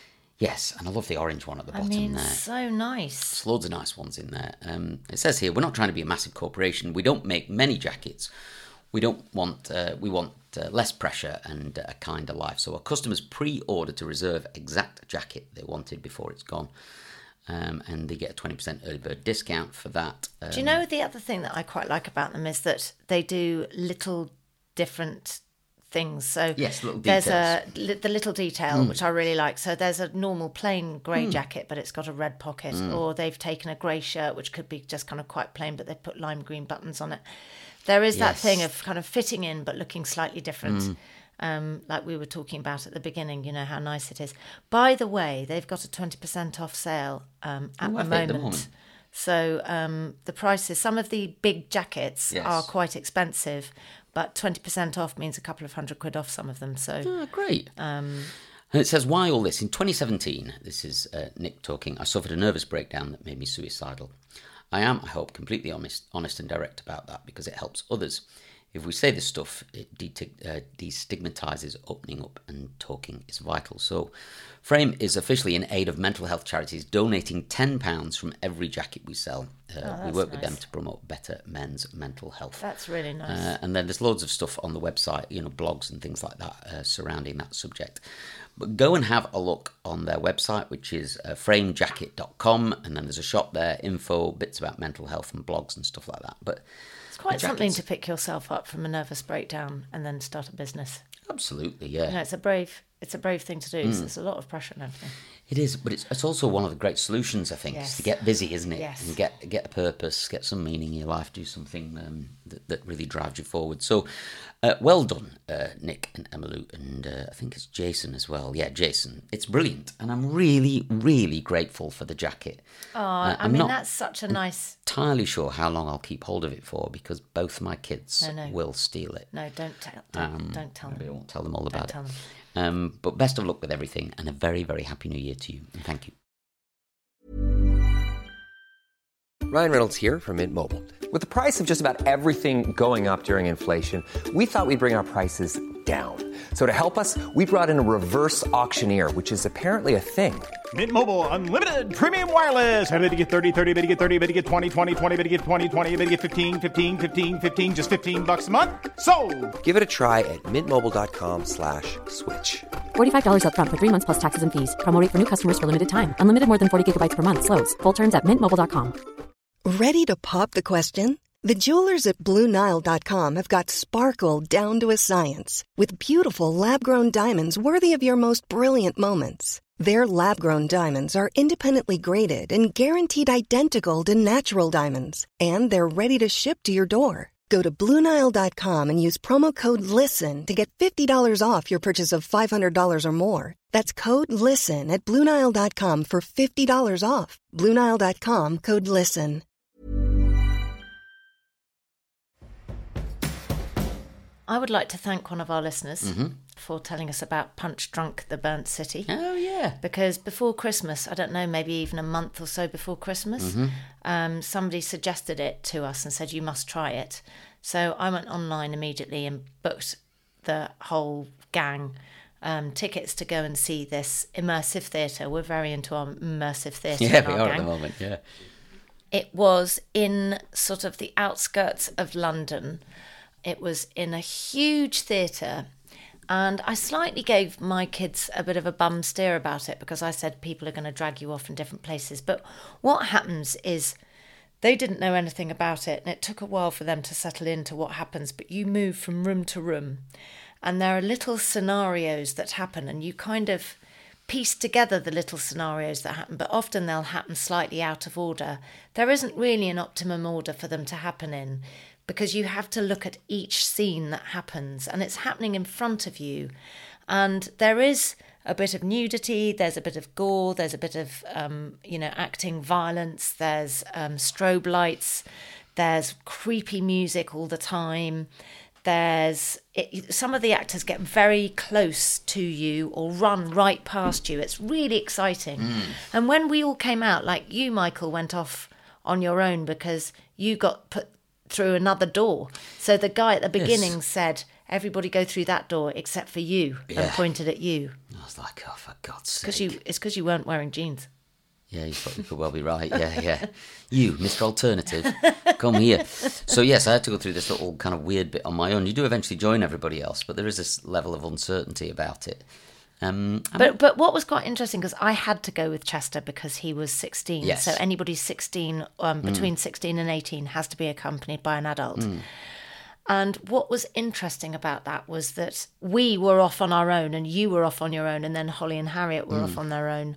S2: Yes, and I love the orange one at the bottom
S3: I mean,
S2: there.
S3: so nice.
S2: There's loads of nice ones in there. Um, it says here, we're not trying to be a massive corporation. We don't make many jackets. We don't want, uh, we want uh, less pressure and uh, a kinder life. So our customers pre-order to reserve exact jacket they wanted before it's gone. Um, and they get a twenty percent early bird discount for that. Um,
S3: do you know the other thing that I quite like about them is that they do little different things. So
S2: yes, little
S3: there's
S2: details.
S3: a li- the little detail mm. which I really like. So there's a normal plain grey mm. jacket, but it's got a red pocket, mm. or they've taken a grey shirt which could be just kind of quite plain, but they've put lime green buttons on it. There is yes. that thing of kind of fitting in but looking slightly different. Mm. Um, like we were talking about at the beginning, you know, how nice it is. By the way, they've got a twenty percent off sale um, at,
S2: Ooh,
S3: the moment. the moment. So um, the prices, some of the big jackets yes. are quite expensive, but twenty percent off means a couple of hundred quid off some of them. So
S2: oh, great.
S3: Um,
S2: and it says, why all this? In twenty seventeen, this is uh, Nick talking, I suffered a nervous breakdown that made me suicidal. I am, I hope, completely honest, honest and direct about that because it helps others. If we say this stuff, it de- uh, destigmatizes opening up and talking is vital. So Frame is officially in aid of mental health charities, donating ten pounds from every jacket we sell. Uh,
S3: oh,
S2: we work
S3: nice.
S2: with them to promote better men's mental health.
S3: That's really nice.
S2: Uh, and then there's loads of stuff on the website, you know, blogs and things like that uh, surrounding that subject. But go and have a look on their website, which is uh, frame jacket dot com, and then there's a shop there, info, bits about mental health and blogs and stuff like that. But
S3: it's quite something to pick yourself up from a nervous breakdown and then start a business.
S2: Absolutely, yeah.
S3: You know, it's a brave, it's a brave thing to do. Mm. So there's a lot of pressure and everything.
S2: It is, but it's it's also one of the great solutions, I think,
S3: yes.
S2: is to get busy, isn't it?
S3: Yes.
S2: And get get a purpose, get some meaning in your life, do something um, that, that really drives you forward. So, uh, well done, uh, Nick and Emmylou, and uh, I think it's Jason as well. Yeah, Jason. It's brilliant, and I'm really, really grateful for the jacket.
S3: Oh, uh, I mean, that's such a nice...
S2: entirely sure how long I'll keep hold of it for, because both my kids
S3: no, no.
S2: will steal it.
S3: No, don't tell don't,
S2: um,
S3: don't tell them.
S2: Maybe I won't tell them all about
S3: don't
S2: it.
S3: Tell them.
S2: Um, but best of luck with everything, and a very, very happy new year to you, and thank you.
S4: Ryan Reynolds here from Mint Mobile. With the price of just about everything going up during inflation, we thought we'd bring our prices down. So to help us, we brought in a reverse auctioneer, which is apparently a thing.
S5: Mint Mobile Unlimited Premium Wireless. How to get thirty, thirty, how to get thirty, how to get twenty, twenty, twenty, how to get twenty, twenty, how to get fifteen, fifteen, fifteen, fifteen, just fifteen bucks a month? Sold!
S4: Give it a try at mintmobile.com slash switch.
S6: forty-five dollars up front for three months plus taxes and fees. Promo rate for new customers for limited time. Unlimited more than forty gigabytes per month. Slows full terms at mint mobile dot com.
S1: Ready to pop the question? The jewelers at Blue Nile dot com have got sparkle down to a science with beautiful lab-grown diamonds worthy of your most brilliant moments. Their lab-grown diamonds are independently graded and guaranteed identical to natural diamonds, and they're ready to ship to your door. Go to Blue Nile dot com and use promo code LISTEN to get fifty dollars off your purchase of five hundred dollars or more. That's code LISTEN at Blue Nile dot com for fifty dollars off. Blue Nile dot com, code LISTEN.
S3: I would like to thank one of our listeners
S2: Mm-hmm.
S3: for telling us about Punch Drunk the Burnt City.
S2: Oh, yeah.
S3: Because before Christmas, I don't know, maybe even a month or so before Christmas,
S2: Mm-hmm.
S3: um, somebody suggested it to us and said, you must try it. So I went online immediately and booked the whole gang um, tickets to go and see this immersive theatre. We're very into our immersive theatre.
S2: Yeah,
S3: in
S2: we
S3: our
S2: are
S3: gang.
S2: at the moment, yeah.
S3: It was in sort of the outskirts of London. It was in a huge theatre, and I slightly gave my kids a bit of a bum steer about it because I said people are going to drag you off in different places. But what happens is they didn't know anything about it, and it took a while for them to settle into what happens. But you move from room to room, and there are little scenarios that happen, and you kind of piece together the little scenarios that happen, but often they'll happen slightly out of order. There isn't really an optimum order for them to happen in, because you have to look at each scene that happens, and it's happening in front of you. And there is a bit of nudity, there's a bit of gore, there's a bit of, um, you know, acting violence, there's um, strobe lights, there's creepy music all the time. There's it, some of the actors get very close to you or run right past you. It's really exciting. Mm. And when we all came out, like you, Michael, went off on your own because you got put through another door. So the guy at the beginning yes. said, everybody go through that door except for you, yeah. and pointed at you.
S2: I was like, oh, for God's sake.
S3: Cause you, it's because you weren't wearing jeans.
S2: Yeah, you probably could well be right. Yeah, yeah. You, Mister Alternative, come here. So, yes, I had to go through this little kind of weird bit on my own. You do eventually join everybody else, but there is this level of uncertainty about it. Um,
S3: but mean, but what was quite interesting, because I had to go with Chester because he was sixteen.
S2: Yes.
S3: So anybody sixteen, um, between mm. sixteen and eighteen has to be accompanied by an adult. Mm. And what was interesting about that was that we were off on our own and you were off on your own, and then Holly and Harriet were mm. off on their own.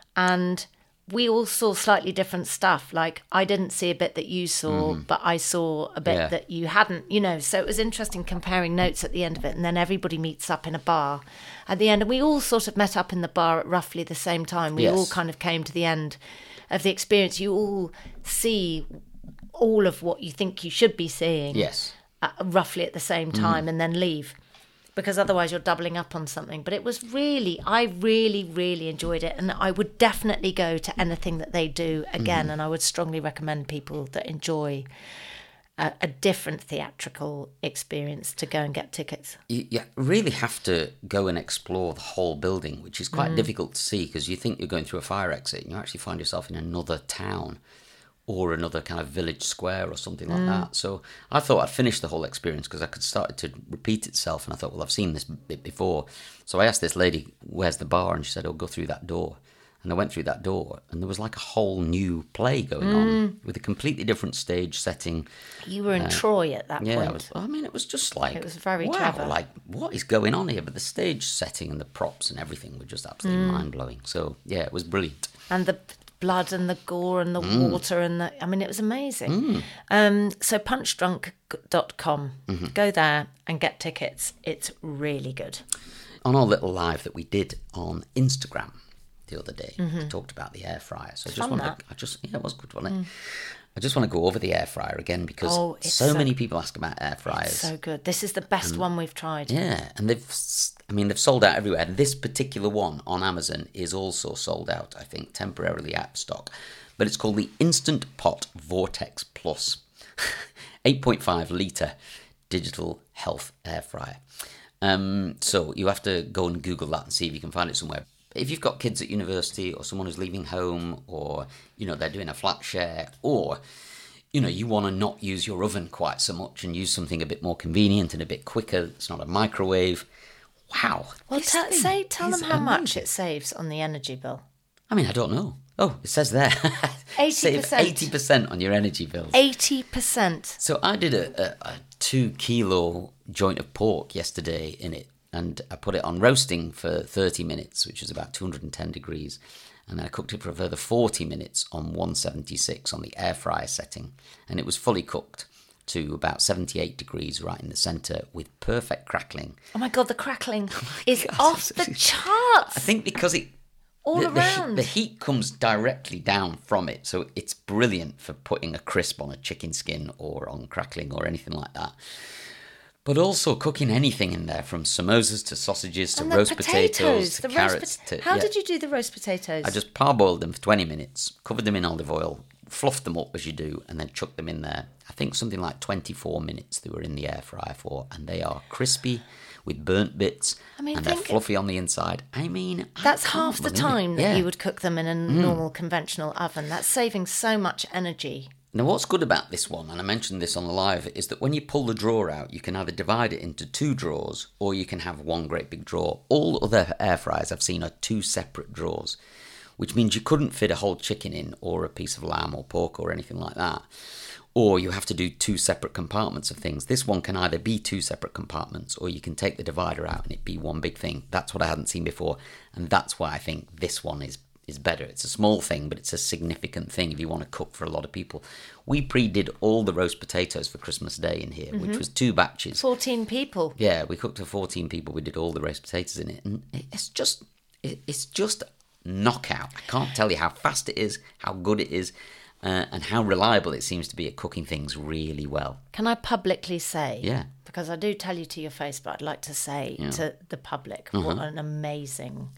S3: And we all saw slightly different stuff. Like, I didn't see a bit that you saw, mm. but I saw a bit yeah. that you hadn't, you know. So it was interesting comparing notes at the end of it. And then everybody meets up in a bar at the end. And we all sort of met up in the bar at roughly the same time. We yes. all kind of came to the end of the experience. You all see all of what you think you should be seeing.
S2: Yes.
S3: Uh, roughly at the same time mm. and then leave. Because otherwise you're doubling up on something. But it was really, I really, really enjoyed it. And I would definitely go to anything that they do again. Mm. And I would strongly recommend people that enjoy a, a different theatrical experience to go and get tickets.
S2: You, you really have to go and explore the whole building, which is quite mm. difficult to see because you think you're going through a fire exit and you actually find yourself in another town or another kind of village square or something like mm. that. So I thought I'd finish the whole experience because I could start it to repeat itself. And I thought, well, I've seen this bit before. So I asked this lady, where's the bar? And she said, oh, go through that door. And I went through that door and there was like a whole new play going mm. on with a completely different stage setting.
S3: You were in uh, Troy at that
S2: yeah,
S3: point.
S2: I, was, I mean, it was just like...
S3: It was very
S2: wow,
S3: clever.
S2: Like, what is going on here? But the stage setting and the props and everything were just absolutely mm. mind-blowing. So, yeah, it was brilliant.
S3: And the blood and the gore and the mm. water and the... I mean, it was amazing.
S2: Mm.
S3: Um, so punch drunk dot com.
S2: Mm-hmm.
S3: Go there and get tickets. It's really good.
S2: On our little live that we did on Instagram the other day,
S3: mm-hmm.
S2: we talked about the air fryer. So I just
S3: Fun
S2: want
S3: that.
S2: to... I just, yeah, it was good, wasn't it?
S3: Mm.
S2: I just want to go over the air fryer again because
S3: oh,
S2: so,
S3: so
S2: many people ask about air fryers.
S3: It's so good. This is the best
S2: um,
S3: one we've tried.
S2: Yeah, and they've... I mean, they've sold out everywhere. This particular one on Amazon is also sold out, I think, temporarily out of stock. But it's called the Instant Pot Vortex Plus. eight point five litre digital health air fryer. Um, so you have to go and Google that and see if you can find it somewhere. If you've got kids at university or someone who's leaving home or, you know, they're doing a flat share or, you know, you want to not use your oven quite so much and use something a bit more convenient and a bit quicker, it's not a microwave. Wow.
S3: Well, t- say, tell them how amazing. much it saves on the energy bill.
S2: I mean, I don't know. Oh, it says there.
S3: eighty percent.
S2: Save eighty percent on your energy bills.
S3: eighty percent.
S2: So I did a, a, a two kilo joint of pork yesterday in it. And I put it on roasting for thirty minutes, which is about two hundred ten degrees. And then I cooked it for a further forty minutes on one seventy-six on the air fryer setting. And it was fully cooked to about seventy-eight degrees right in the centre with perfect crackling.
S3: Oh my God, the crackling oh is
S2: God.
S3: off the charts.
S2: I think because it...
S3: All
S2: the,
S3: around.
S2: The, the heat comes directly down from it. So it's brilliant for putting a crisp on a chicken skin or on crackling or anything like that. But also cooking anything in there, from samosas to sausages to roast potatoes, potatoes to
S3: the
S2: carrots.
S3: Roast po-
S2: to,
S3: How
S2: yeah.
S3: did you do the roast potatoes?
S2: I just parboiled them for twenty minutes, covered them in olive oil, fluffed them up as you do, and then chucked them in there. I think something like twenty-four minutes they were in the air fryer for, and they are crispy with burnt bits, I mean, and they're fluffy on the inside. I mean,
S3: that's
S2: I
S3: half the time that
S2: yeah.
S3: you would cook them in a mm. normal conventional oven. That's saving so much energy.
S2: Now, what's good about this one, and I mentioned this on the live, is that when you pull the drawer out, you can either divide it into two drawers or you can have one great big drawer. All other air fryers I've seen are two separate drawers, which means you couldn't fit a whole chicken in or a piece of lamb or pork or anything like that. Or you have to do two separate compartments of things. This one can either be two separate compartments or you can take the divider out and it be one big thing. That's what I hadn't seen before, and that's why I think this one is is better. It's a small thing, but it's a significant thing if you want to cook for a lot of people. We pre-did all the roast potatoes for Christmas Day in here, mm-hmm. which was two batches.
S3: fourteen people.
S2: Yeah, we cooked for fourteen people. We did all the roast potatoes in it. And it's just, it, it's just knockout. I can't tell you how fast it is, how good it is, uh, and how reliable it seems to be at cooking things really well.
S3: Can I publicly say?
S2: Yeah.
S3: Because I do tell you to your face, but I'd like to say
S2: Yeah.
S3: to the public
S2: Uh-huh.
S3: what an amazing,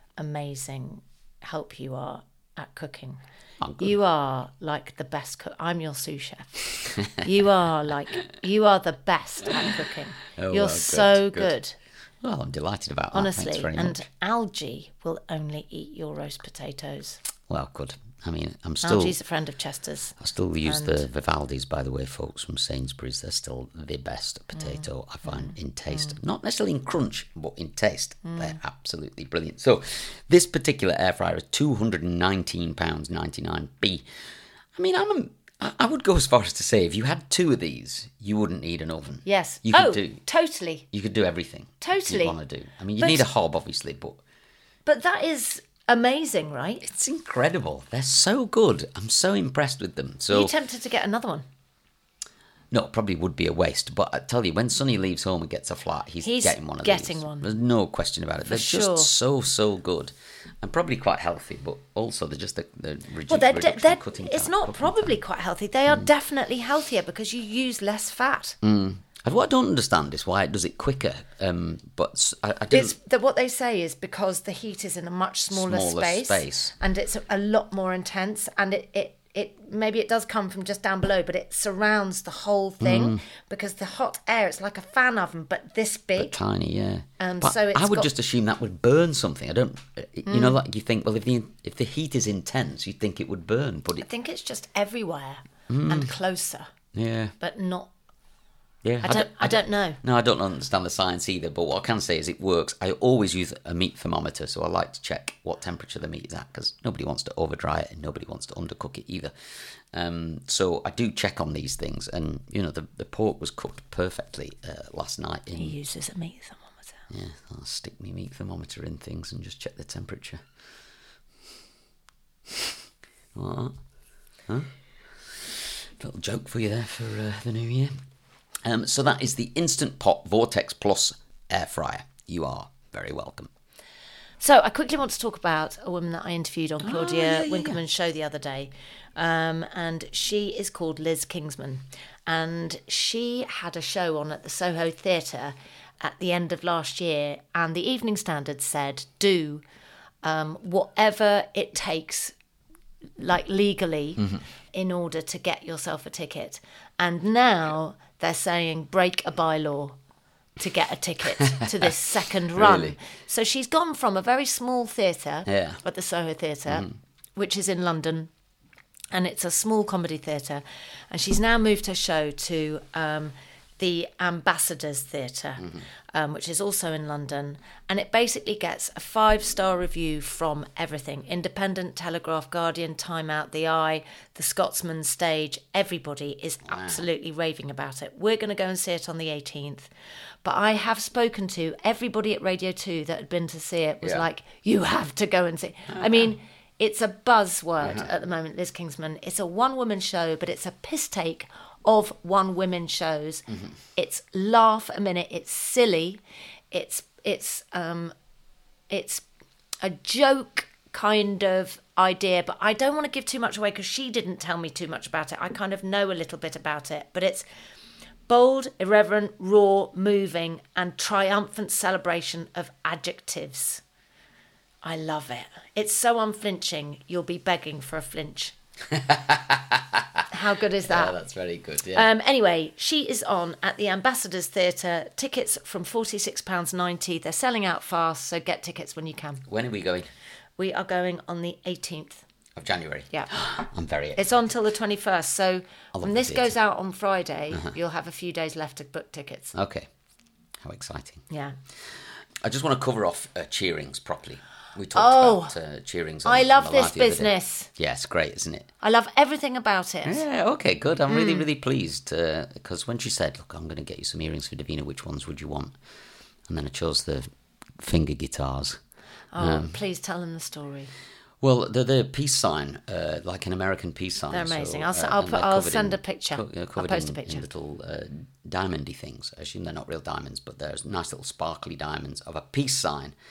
S3: amazing help you are at cooking.
S2: Oh, good.
S3: You are like the best cook. I'm your sous chef. You are like you are the best at cooking.
S2: Oh,
S3: You're
S2: well, good,
S3: so
S2: good.
S3: good.
S2: Well, I'm delighted about that.
S3: Honestly,
S2: Thanks very
S3: and
S2: much.
S3: Algie will only eat your roast potatoes.
S2: Well, good. I mean, I'm still...
S3: Algie's a friend of Chester's.
S2: I still use
S3: and-
S2: the Vivaldis, by the way, folks, from Sainsbury's. They're still the best potato,
S3: Mm.
S2: I find, in taste. Not necessarily in crunch, but in taste. They're absolutely brilliant. So, this particular air fryer is two hundred nineteen pounds ninety-nine. I mean, I'm, I I would go as far as to say, if you had two of these, you wouldn't need an oven.
S3: Yes.
S2: You could
S3: oh,
S2: do.
S3: totally.
S2: You could do everything.
S3: Totally.
S2: You want to do. I mean, you
S3: But-
S2: need a hob, obviously, but
S3: But that is amazing, right?
S2: it's incredible. They're so good. I'm so impressed with them. So.
S3: Are you tempted to get another one?
S2: No, it probably would be a waste. But I tell you, when Sonny leaves home and gets a flat, he's,
S3: He's
S2: getting one of
S3: getting
S2: these.
S3: one.
S2: There's no question about it. They're
S3: sure.
S2: just so, so good. And probably quite healthy, but also they're just the, the redu-
S3: Well, they're, de-
S2: reduction
S3: they're
S2: in cutting
S3: it's
S2: time,
S3: not
S2: cooking
S3: probably
S2: time.
S3: quite healthy. They are definitely healthier because you use less fat.
S2: And what I don't understand is why it does it quicker. Um, but s- I, I didn't...
S3: It's that what they say is because the heat is in a much smaller,
S2: Smaller
S3: space,
S2: space.
S3: and it's a, a lot more intense, and it, it it maybe it does come from just down below, but it surrounds the whole thing
S2: Mm.
S3: because the hot air, it's like a fan oven, but this big.
S2: But tiny, yeah.
S3: And
S2: but
S3: so it's
S2: I would
S3: got-
S2: just assume that would burn something. I don't... You know, like you think, well, if the if the heat is intense, you'd think it would burn, but
S3: I
S2: it...
S3: think it's just everywhere
S2: Mm.
S3: and closer,
S2: Yeah.
S3: but not.
S2: Yeah,
S3: I don't. I don't know.
S2: No, I don't understand the science either, but what I can say is it works. I always use a meat thermometer, so I like to check what temperature the meat is at, because nobody wants to over dry it and nobody wants to undercook it either. Um, so I do check on these things, and you know the the pork was cooked perfectly uh, last night. In,
S3: He uses a meat thermometer.
S2: yeah, I'll stick my meat thermometer in things and just check the temperature. What? Huh? Little joke for you there for uh, the new year. Um, so that is the Instant Pot Vortex Plus air fryer. You are very welcome.
S3: So I quickly want to talk about a woman that I interviewed on Claudia
S2: yeah, yeah,
S3: Winkleman's show the other day. Um, and she is called Liz Kingsman. And she had a show on at the Soho Theatre at the end of last year. And the Evening Standard said, do um, whatever it takes, like legally,
S2: Mm-hmm.
S3: in order to get yourself a ticket. And now they're saying break a bylaw to get a ticket to this second run.
S2: Really?
S3: So she's gone from a very small theatre
S2: Yeah.
S3: at the Soho Theatre, which is in London, and it's a small comedy theatre, and she's now moved her show to um, the Ambassadors Theatre, um, which is also in London, and it basically gets a five-star review from everything: Independent, Telegraph, Guardian, Time Out, The Eye, The Scotsman, Stage. Everybody is absolutely raving about it. We're going to go and see it on the eighteenth, but I have spoken to everybody at Radio two that had been to see it was
S2: Yeah.
S3: like, you have to go and see it. I mean, it's a buzzword at the moment, Liz Kingsman. It's a one-woman show, but it's a piss take of one-women shows. It's laugh a minute. It's silly. It's it's um, it's a joke kind of idea, but I don't want to give too much away because she didn't tell me too much about it. I kind of know a little bit about it, but it's bold, irreverent, raw, moving, and triumphant celebration of adjectives. I love it. It's so unflinching, you'll be begging for a flinch. How good is that?
S2: Yeah, that's very good. Yeah.
S3: Um, anyway, she is on at the Ambassadors Theatre. Tickets from forty-six pounds ninety. They're selling out fast, so get tickets when you can.
S2: When are we going?
S3: We are going on the eighteenth.
S2: Of January.
S3: Yeah.
S2: I'm very excited.
S3: It's on till the twenty-first. So
S2: love
S3: when
S2: the
S3: this
S2: theatre.
S3: goes out on Friday, you'll have a few days left to book tickets.
S2: Okay. How exciting.
S3: Yeah.
S2: I just want to cover off uh, Cheerings properly. We talked
S3: Oh,
S2: about uh, Cheerings on
S3: I
S2: on
S3: love
S2: the
S3: this
S2: live the other day.
S3: business.
S2: Yeah, it's great, isn't it?
S3: I love everything about it.
S2: Yeah, okay, good. I'm really,
S3: Mm.
S2: really pleased because when she said, look, I'm going to get you some earrings for Davina, which ones would you want? And then I chose the finger guitars.
S3: Oh,
S2: Um,
S3: please tell them the story.
S2: Well, they're the peace sign, uh, like an American peace sign.
S3: They're amazing.
S2: So,
S3: I'll s-
S2: uh,
S3: I'll
S2: and
S3: put-
S2: they're
S3: I'll
S2: covered
S3: send
S2: in-
S3: a picture.
S2: co- uh,
S3: I'll
S2: covered
S3: post a
S2: in-
S3: picture.
S2: in little uh, diamondy things. I assume they're not real diamonds, but they're nice little sparkly diamonds of a peace sign.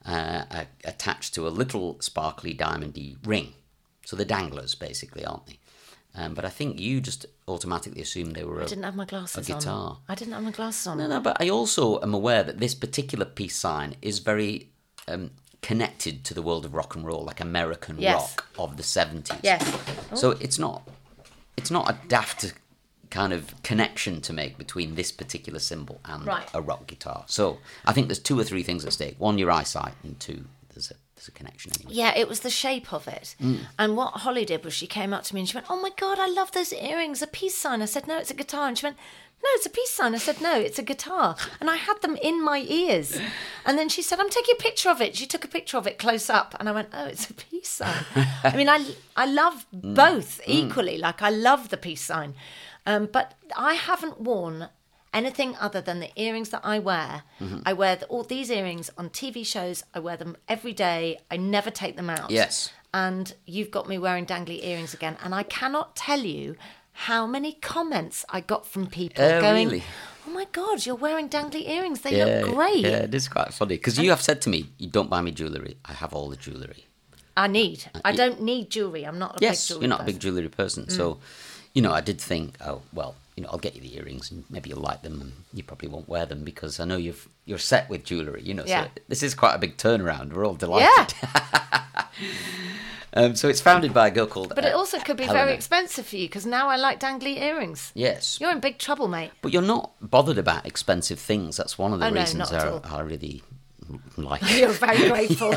S2: uh, uh, attached to a little sparkly diamondy ring. So they're danglers, basically, aren't they? Um, but I think you just automatically assumed they were a,
S3: I didn't have my glasses
S2: a guitar.
S3: on. I didn't have my glasses on.
S2: No, no, but I also am aware that this particular peace sign is very um, connected to the world of rock and roll, like American
S3: Yes.
S2: rock of the seventies.
S3: Yes.
S2: So it's not, it's not a daft kind of connection to make between this particular symbol and
S3: Right.
S2: a rock guitar. So I think there's two or three things at stake. One, your eyesight, and two, there's a there's a connection anyway.
S3: Yeah, it was the shape of it.
S2: Mm.
S3: And what Holly did was she came up to me and she went, "Oh my God, I love those earrings, a peace sign." I said, "No, it's a guitar." And she went, "No, it's a peace sign." I said, "No, it's a guitar." And I had them in my ears. And then she said, "I'm taking a picture of it." She took a picture of it close up. And I went, "Oh, it's a peace sign." I mean, I, I love both equally. Like, I love the peace sign. Um, but I haven't worn anything other than the earrings that I wear. Mm-hmm. I wear the, all these earrings on T V shows. I wear them every day. I never take them out.
S2: Yes.
S3: And you've got me wearing dangly earrings again. And I cannot tell you how many comments I got from people
S2: Oh,
S3: going,
S2: really?
S3: "Oh my God, you're wearing dangly earrings. They
S2: Yeah,
S3: look great."
S2: Yeah, it is quite funny. Because you have said to me, you don't buy me jewellery. I have all the jewellery.
S3: I need. I don't need jewellery. I'm not a
S2: Yes,
S3: big jewellery
S2: you're not a
S3: person.
S2: big jewellery person. So, you know, I did think, oh, well, you know, I'll get you the earrings and maybe you'll like them and you probably won't wear them because I know you've, you're set with jewellery, you know.
S3: Yeah.
S2: So this is quite a big turnaround. We're all delighted.
S3: Yeah.
S2: um, so it's founded by a girl called
S3: But it
S2: uh,
S3: also could be
S2: Helena.
S3: very expensive for you because now I like dangly earrings.
S2: Yes.
S3: You're in big trouble, mate.
S2: But you're not bothered about expensive things. That's one of the
S3: Oh, no,
S2: reasons
S3: not at
S2: I,
S3: all.
S2: I really like
S3: You're very grateful.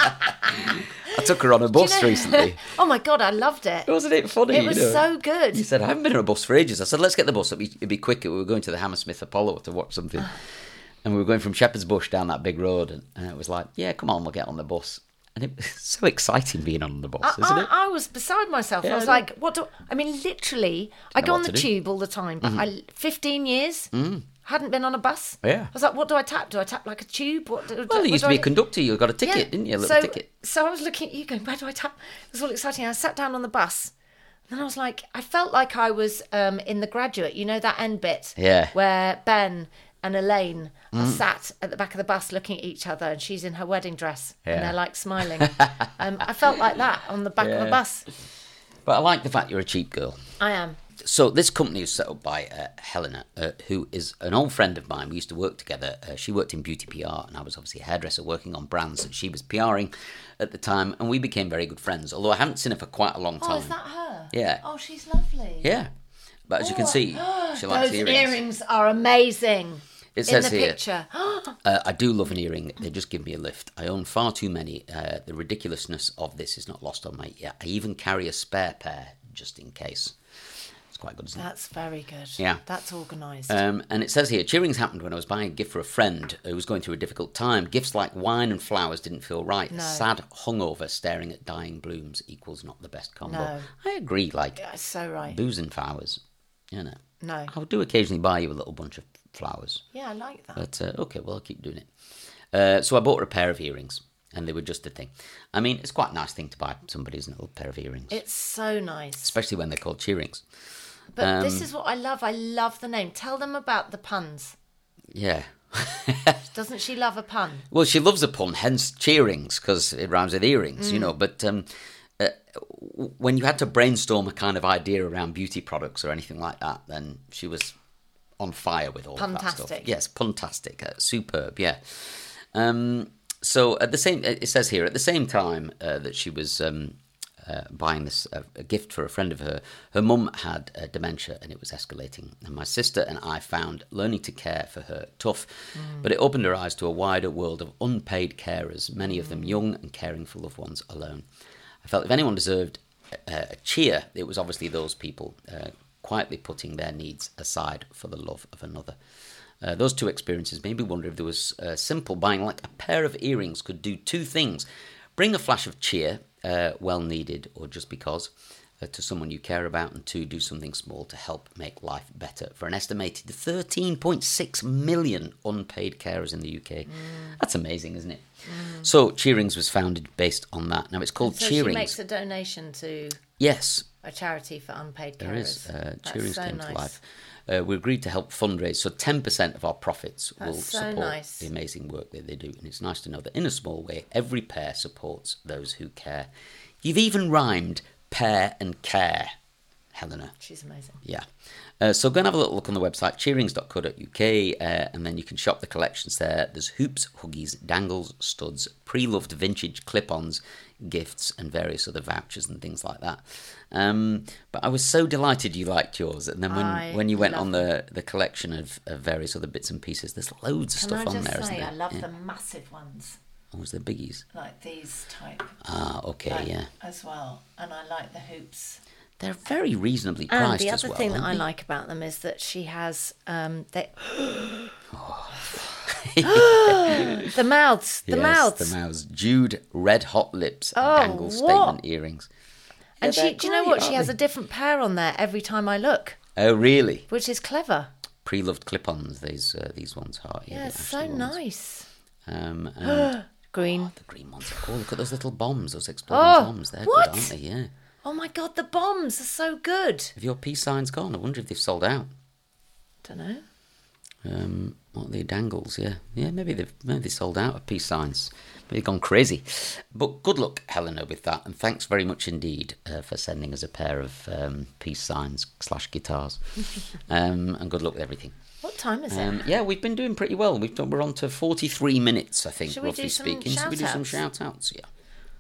S2: I took her on a bus
S3: You know-
S2: recently.
S3: Oh my God, I loved it.
S2: Wasn't it funny?
S3: It
S2: you
S3: was
S2: know?
S3: so good.
S2: He said, I haven't been on a bus for ages. I said, let's get the bus. It'd be, it'd be quicker. We were going to the Hammersmith Apollo to watch something. And we were going from Shepherd's Bush down that big road. And, and it was like, yeah, come on, we'll get on the bus. And it was so exciting being on the bus,
S3: I,
S2: isn't
S3: I,
S2: it?
S3: I was beside myself.
S2: Yeah,
S3: I was
S2: I know.
S3: like, what do I mean? Literally, I
S2: know
S3: go
S2: what
S3: on the
S2: to do.
S3: tube all the time, but I fifteen years hadn't been on a bus.
S2: Yeah.
S3: I was like, what do I tap? Do I tap like a tube? What? Do,
S2: Well,
S3: what
S2: you used
S3: do
S2: to be
S3: I-
S2: a conductor. You got a ticket,
S3: Yeah.
S2: didn't you? A little
S3: so,
S2: ticket.
S3: So I was looking at you going, where do I tap? It was all exciting. I sat down on the bus. And then I was like, I felt like I was um, in The Graduate. You know that end bit?
S2: Yeah.
S3: Where Ben and Elaine are sat at the back of the bus looking at each other and she's in her wedding dress
S2: Yeah.
S3: and they're like smiling. um, I felt like that on the back of
S2: Yeah.
S3: a bus.
S2: But I like the fact you're a cheap girl.
S3: I am.
S2: So this company was set up by uh, Helena, uh, who is an old friend of mine. We used to work together. Uh, she worked in beauty P R, and I was obviously a hairdresser working on brands that she was PRing at the time, and we became very good friends. Although I haven't seen her for quite a long time.
S3: Oh, is that her?
S2: Yeah.
S3: Oh, she's lovely.
S2: Yeah, but as you can see, she likes
S3: Those
S2: earrings.
S3: earrings. are amazing.
S2: It
S3: in
S2: says
S3: the
S2: here,
S3: picture.
S2: uh, I do love an earring. They just give me a lift. I own far too many. Uh, the ridiculousness of this is not lost on me. Yeah, I even carry a spare pair just in case. It's quite good, isn't it?
S3: That's very good.
S2: Yeah.
S3: That's organised.
S2: Um, and it says here, cheerings happened when I was buying a gift for a friend who was going through a difficult time. Gifts like wine and flowers didn't feel right.
S3: No.
S2: Sad hungover staring at dying blooms equals not the best combo.
S3: No.
S2: I agree, like,
S3: That's so right.
S2: booze and flowers, you know.
S3: No.
S2: I do occasionally buy you a little bunch of flowers.
S3: Yeah, I like that.
S2: But, uh, okay, well, I'll keep doing it. Uh, so I bought her a pair of earrings, and they were just a thing. I mean, it's quite a nice thing to buy somebody, isn't it? A little pair of earrings.
S3: It's so nice.
S2: Especially when they're called cheerings.
S3: But this
S2: um,
S3: is what I love. I love the name. Tell them about the puns.
S2: Yeah.
S3: Doesn't she love a pun?
S2: Well, she loves a pun, hence cheerings, because it rhymes with earrings,
S3: Mm.
S2: you know. But um, uh, w- when you had to brainstorm a kind of idea around beauty products or anything like that, then she was on fire with all of that stuff.
S3: Puntastic.
S2: Yes, puntastic, uh, superb, yeah. Um, so at the same, it says here, at the same time uh, that she was um, uh, buying this uh, a gift for a friend of her, her mum had uh, dementia and it was escalating. And my sister and I found learning to care for her tough, but it opened her eyes to a wider world of unpaid carers, many of them young and caring for loved ones alone. I felt if anyone deserved a, a cheer, it was obviously those people uh, quietly putting their needs aside for the love of another. Uh, those two experiences made me wonder if there was uh, simple buying like a pair of earrings could do two things. Bring a flash of cheer, uh, well needed or just because, uh, to someone you care about, and two, do something small to help make life better for an estimated thirteen point six million unpaid carers in the U K. Mm. That's amazing, isn't it? Mm. So Cheerings was founded based on that. Now it's called
S3: So
S2: Cheerings.
S3: she makes a donation to
S2: Yes.
S3: a charity for unpaid carers.
S2: There is. Uh,
S3: That's
S2: Cheerings
S3: so
S2: came
S3: nice.
S2: to life. uh, we agreed to help fundraise. So ten percent of our profits
S3: That's
S2: will
S3: so
S2: support
S3: nice.
S2: the amazing work that they do. And it's nice to know that in a small way, every pair supports those who care. You've even rhymed pair and care, Helena.
S3: She's amazing.
S2: Yeah. Uh, so go and have a little look on the website, cheerings dot co dot uk, uh, and then you can shop the collections there. There's hoops, huggies, dangles, studs, pre-loved vintage clip-ons, gifts, and various other vouchers and things like that. Um, but I was so delighted you liked yours. And then when,
S3: I
S2: when you went
S3: love
S2: on the, the collection of, of various other bits and pieces, there's loads of
S3: Can
S2: stuff
S3: I
S2: on
S3: just
S2: there, isn't
S3: say,
S2: there?
S3: I love
S2: yeah.
S3: the massive ones,
S2: Oh, was there biggies?
S3: like these type.
S2: Ah, okay,
S3: like,
S2: yeah.
S3: As well, and I like the hoops.
S2: They're very reasonably
S3: And
S2: priced
S3: the
S2: as
S3: other
S2: well.
S3: thing that
S2: aren't
S3: I
S2: they?
S3: like about them is that she has um, they, the mouths, the
S2: yes,
S3: mouths,
S2: the mouths. Jude red hot lips,
S3: Oh,
S2: dangle
S3: what?
S2: statement earrings.
S3: and
S2: Yeah,
S3: she.
S2: they're
S3: Do you know
S2: great,
S3: what? She
S2: aren't
S3: has
S2: they?
S3: a different pair on there every time I look,
S2: Oh, really?
S3: which is clever.
S2: Pre-loved clip-ons. These uh, these ones are.
S3: Yeah,
S2: the
S3: it's so
S2: Ashley ones.
S3: nice.
S2: Um, and
S3: Green.
S2: the green ones. Oh, look at those little bombs. Those exploding
S3: Oh,
S2: bombs. They're
S3: what?
S2: good, aren't they? Yeah.
S3: Oh my god, the bombs are so good.
S2: Have your peace signs gone? I wonder if they've sold out.
S3: Don't know.
S2: Um, what are the dangles? Yeah, yeah. Maybe they've maybe they sold out of peace signs. Maybe they've gone crazy. But good luck, Helena, with that, and thanks very much indeed uh, for sending us a pair of um, peace signs slash guitars. um, and good luck with everything.
S3: What time is
S2: Um,
S3: it?
S2: yeah, we've been doing pretty well. We've done, we're on to forty-three minutes, I think,
S3: Should we
S2: roughly
S3: do some
S2: speaking. Should we do some
S3: shout-outs?
S2: shout-outs? Yeah.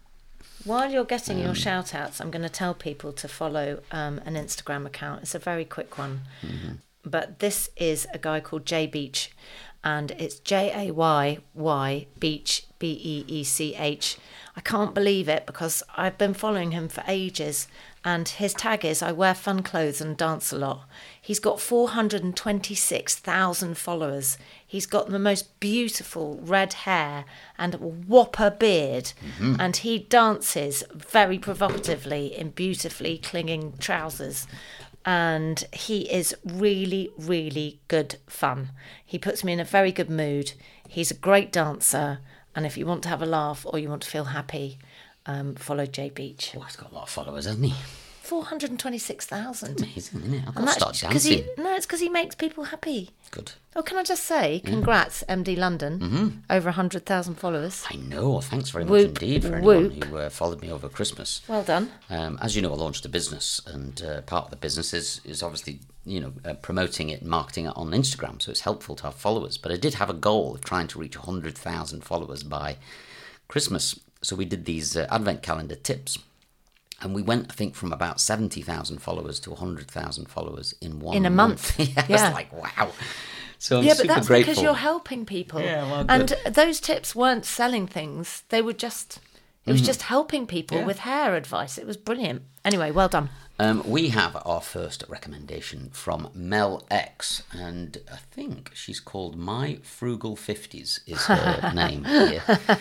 S3: While you're getting
S2: Um,
S3: your shout outs, I'm going to tell people to follow um, an Instagram account. It's a very quick one.
S2: Mm-hmm.
S3: But this is a guy called Jay Beach, and it's J A Y Y Beach, B E E C H. I can't believe it because I've been following him for ages, and his tag is I wear fun clothes and dance a lot. He's got four hundred twenty-six thousand followers. He's got the most beautiful red hair and a whopper beard, and he dances very provocatively in beautifully clinging trousers. And he is really, really good fun. He puts me in a very good mood. He's a great dancer. And if you want to have a laugh or you want to feel happy, um, follow Jay Beach.
S2: Oh, he's got a lot of followers, hasn't he?
S3: four hundred twenty-six thousand.
S2: Amazing, isn't it? I've got
S3: And
S2: to
S3: that's
S2: start
S3: 'cause
S2: dancing.
S3: he, no, it's because he makes people happy.
S2: Good.
S3: Oh, can I just say, congrats, M D London. Mm-hmm. Over one hundred thousand followers.
S2: I know. Thanks very much
S3: Whoop,
S2: indeed for anyone
S3: whoop.
S2: who uh, followed me over Christmas.
S3: Well done.
S2: Um, as you know, I launched a business, and uh, part of the business is, is obviously, you know, uh, promoting it and marketing it on Instagram, so it's helpful to have followers. But I did have a goal of trying to reach one hundred thousand followers by Christmas. So we did these uh, advent calendar tips, and we went, I think, from about seventy thousand followers to one hundred thousand followers in one
S3: In a month.
S2: yeah,
S3: Yeah.
S2: I was like, wow. So I'm
S3: yeah,
S2: super
S3: but that's
S2: grateful.
S3: because you're helping people.
S2: Yeah, well,
S3: and
S2: good.
S3: those tips weren't selling things. They were just, it was just helping people
S2: Mm-hmm. Yeah.
S3: with hair advice. It was brilliant. Anyway, well done.
S2: Um, we have our first recommendation from Mel X, and I think she's called My Frugal Fifties is her name here.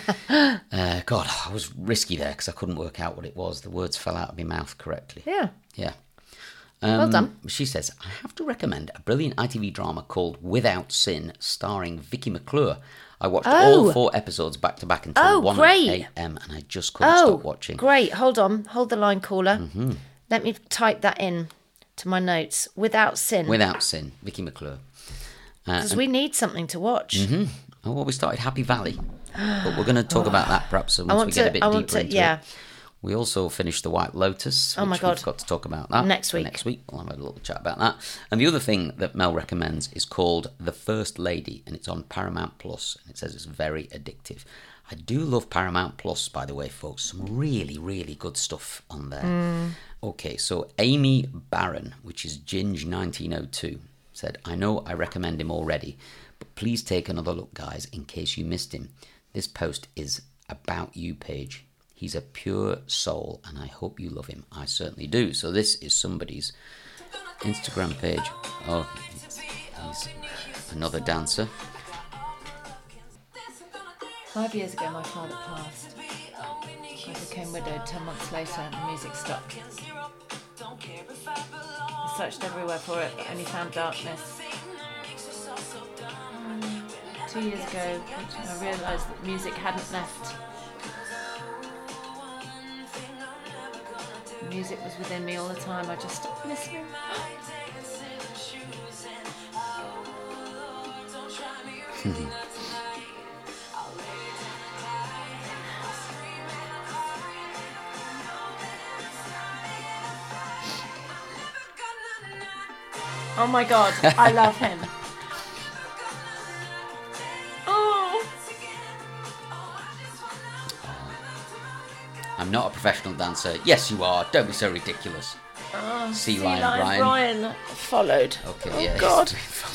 S2: Uh, God, I was risky there because I couldn't work out what it was. The words fell out of my mouth correctly.
S3: Yeah.
S2: Yeah. Um,
S3: Well done.
S2: She says, I have to recommend a brilliant I T V drama called Without Sin, starring Vicky McClure. I watched all
S3: Oh.
S2: four episodes back to back until
S3: Oh,
S2: one
S3: great.
S2: a.m. and I just couldn't
S3: Oh,
S2: stop watching.
S3: great. Hold on. Hold the line, caller.
S2: Mm-hmm.
S3: Let me type that in to my notes. Without Sin.
S2: Without Sin, Vicky McClure. Uh,
S3: Because we need something to watch.
S2: Oh, well, we started Happy Valley, but we're going to talk about that perhaps once
S3: want
S2: we get
S3: to-
S2: a bit
S3: I
S2: deeper
S3: want to-
S2: into
S3: yeah.
S2: it. We also finished The White Lotus, which
S3: Oh my God.
S2: we've got to talk about that.
S3: Next
S2: for
S3: week.
S2: Next week, we'll have a little chat about that. And the other thing that Mel recommends is called The First Lady, and it's on Paramount Plus, and it says it's very addictive. I do love Paramount Plus, by the way, folks. Some really, really good stuff on there.
S3: Mm.
S2: Okay, so Amy Barron, which is Ginge nineteen oh two, said, I know I recommend him already, but please take another look, guys, in case you missed him. This post is about you page. He's a pure soul, and I hope you love him. I certainly do. So this is somebody's Instagram page. Oh, he's another dancer.
S3: Five years ago, my father passed. I became widowed. Ten months later, the music stopped. I searched everywhere for it, but only found darkness. Um, two years ago, I realised that music hadn't left. Music was within me all the time. I just stopped listening. Oh my God, I love him. Oh.
S2: I'm not a professional dancer. Yes, you are. Don't be so ridiculous.
S3: Oh,
S2: Sea
S3: Sea
S2: Lion
S3: Lion
S2: Brian.
S3: Brian followed.
S2: Okay,
S3: oh
S2: yeah.
S3: God.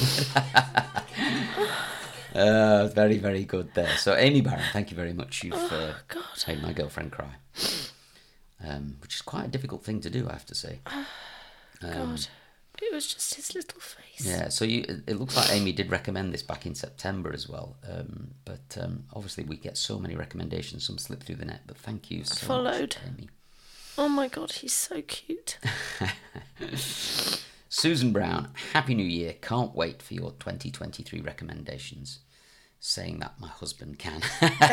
S2: uh, very, very good there. So, Amy Barron, thank you very much. You've
S3: Oh,
S2: uh,
S3: God.
S2: made my girlfriend cry. Um, which is quite a difficult thing to do, I have to say. Um,
S3: God. It was just his little face.
S2: Yeah, so you, it looks like Amy did recommend this back in September as well. Um, but um, obviously we get so many recommendations, some slip through the net. But thank you so
S3: Followed.
S2: much, Amy.
S3: Oh my God, he's so cute.
S2: Susan Brown, Happy New Year. Can't wait for your twenty twenty-three recommendations. Saying that my husband can.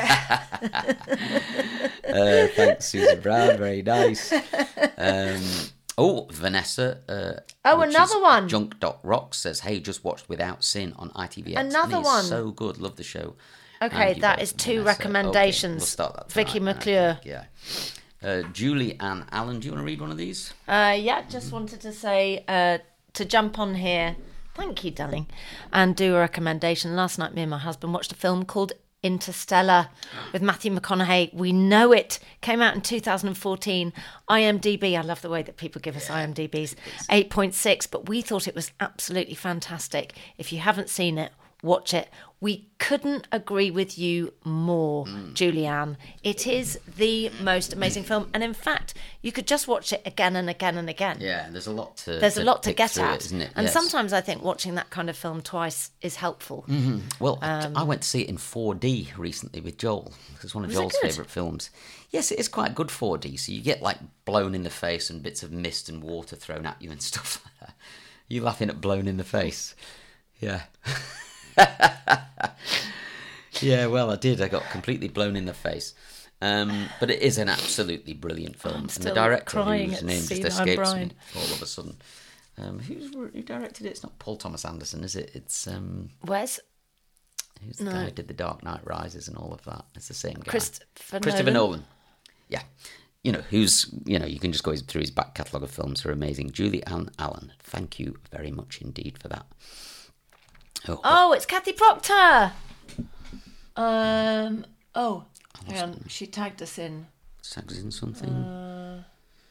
S2: uh, thanks, Susan Brown. Very nice. Um, oh, Vanessa. Uh,
S3: Oh,
S2: which
S3: another
S2: is
S3: one.
S2: Junk dot rocks says, hey, just watched Without Sin on I T V X.
S3: Another
S2: and it's
S3: one.
S2: So good. Love the show.
S3: Okay,
S2: And you
S3: that
S2: both,
S3: is two
S2: Vanessa.
S3: recommendations.
S2: Okay, we'll start that
S3: Vicky
S2: tonight, I
S3: McClure.
S2: think, Yeah. Uh, Julie Ann Allen, do you want to read one of these?
S3: Uh, yeah, just wanted to say uh, to jump on here. Thank you, darling. And do a recommendation. Last night, me and my husband watched a film called Interstellar with Matthew McConaughey. We know it. Came out in two thousand fourteen. IMDb, I love the way that people give us IMDb's, eight point six, but we thought it was absolutely fantastic. If you haven't seen it, watch it. We couldn't agree with you more, mm. Julianne. It is the most amazing film. And in fact, you could just watch it again and again and again.
S2: Yeah, there's a lot to
S3: There's
S2: to
S3: a lot to
S2: pick
S3: get
S2: through
S3: at.
S2: it, isn't it?
S3: And
S2: Yes.
S3: sometimes I think watching that kind of film twice is helpful.
S2: Mm-hmm. Well,
S3: Um,
S2: I went to see it in four D recently with Joel. It's one of
S3: Was it
S2: Joel's
S3: good?
S2: favourite films. Yes, it is quite good four D. So you get like blown in the face and bits of mist and water thrown at you and stuff like that. You laughing at blown in the face? Yeah. Yeah, well, I did. I got completely blown in the face. Um, but it is an absolutely brilliant film.
S3: I'm
S2: and
S3: still
S2: the director,
S3: crying
S2: whose
S3: at
S2: name
S3: Sea
S2: just
S3: Lion
S2: escapes
S3: Brian.
S2: me all of a sudden. Um, who's, who directed it? It's not Paul Thomas Anderson, is it? It's... Um,
S3: Where's
S2: Who's the
S3: No.
S2: guy who did The Dark Knight Rises and all of that? It's the same guy.
S3: Christopher
S2: Christopher
S3: Nolan?
S2: Nolan. Yeah. You know, who's, you know, you can just go through his back catalogue of films. They're amazing. Julie Ann Allen, thank you very much indeed for that. Oh,
S3: Oh, it's Kathy Proctor. Um. Oh, hang on. She tagged us in.
S2: Sags in something.
S3: Uh,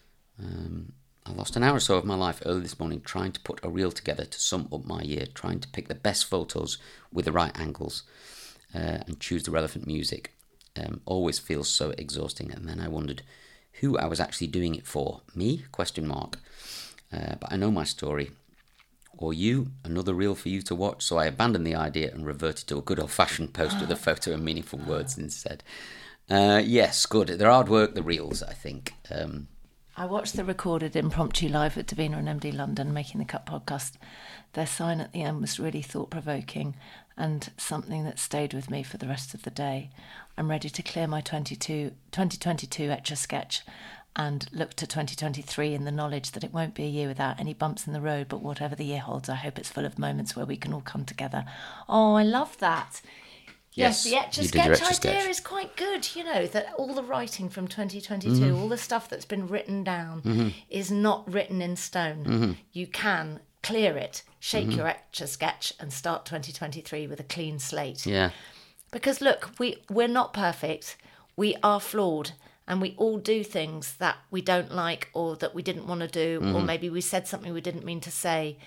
S2: Um, I lost an hour or so of my life early this morning trying to put a reel together to sum up my year, trying to pick the best photos with the right angles uh, and choose the relevant music. Um, always feels so exhausting. And then I wondered who I was actually doing it for. Me? Question mark. Uh, but I know my story. Or you, another reel for you to watch. So I abandoned the idea and reverted to a good old-fashioned post with a photo and meaningful words instead. Uh, yes, good. They're hard work, the reels, I think. Um,
S3: I watched the recorded impromptu live at Davina and M D London Making the Cut podcast. Their sign at the end was really thought-provoking and something that stayed with me for the rest of the day. I'm ready to clear my twenty-two, twenty twenty-two Etch-a-Sketch and look to twenty twenty-three in the knowledge that it won't be a year without any bumps in the road, but whatever the year holds, I hope it's full of moments where we can all come together. Oh, I love that. Yes,
S2: Yes,
S3: the
S2: you did your
S3: Etch-a-Sketch
S2: Etch-a-Sketch.
S3: idea is quite good, you know, that all the writing from twenty twenty-two,
S2: Mm-hmm.
S3: all the stuff that's been written down is not written in stone.
S2: Mm-hmm.
S3: You can clear it, shake your Etch-a-Sketch and start twenty twenty-three with a clean slate.
S2: yeah.
S3: Because look, we, we're not perfect, we are flawed, and we all do things that we don't like or that we didn't want to do, or maybe we said something we didn't mean to say.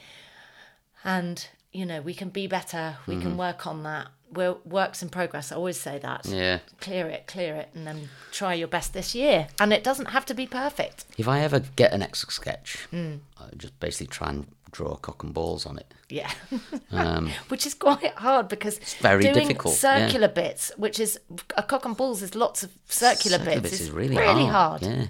S3: And, you know, we can be better, we can work on that. We're works in progress, I always say that.
S2: Yeah.
S3: Clear it, clear it, and then try your best this year. And it doesn't have to be perfect.
S2: If I ever get an Etch-a-Sketch,
S3: Hmm.
S2: I just basically try and draw cock and balls on it.
S3: Yeah.
S2: Um,
S3: Which is quite hard because
S2: very
S3: doing
S2: difficult,
S3: circular bits, which is a cock and balls is lots of circular,
S2: Circular
S3: bits,
S2: bits
S3: is
S2: is really,
S3: really
S2: hard.
S3: hard.
S2: Yeah.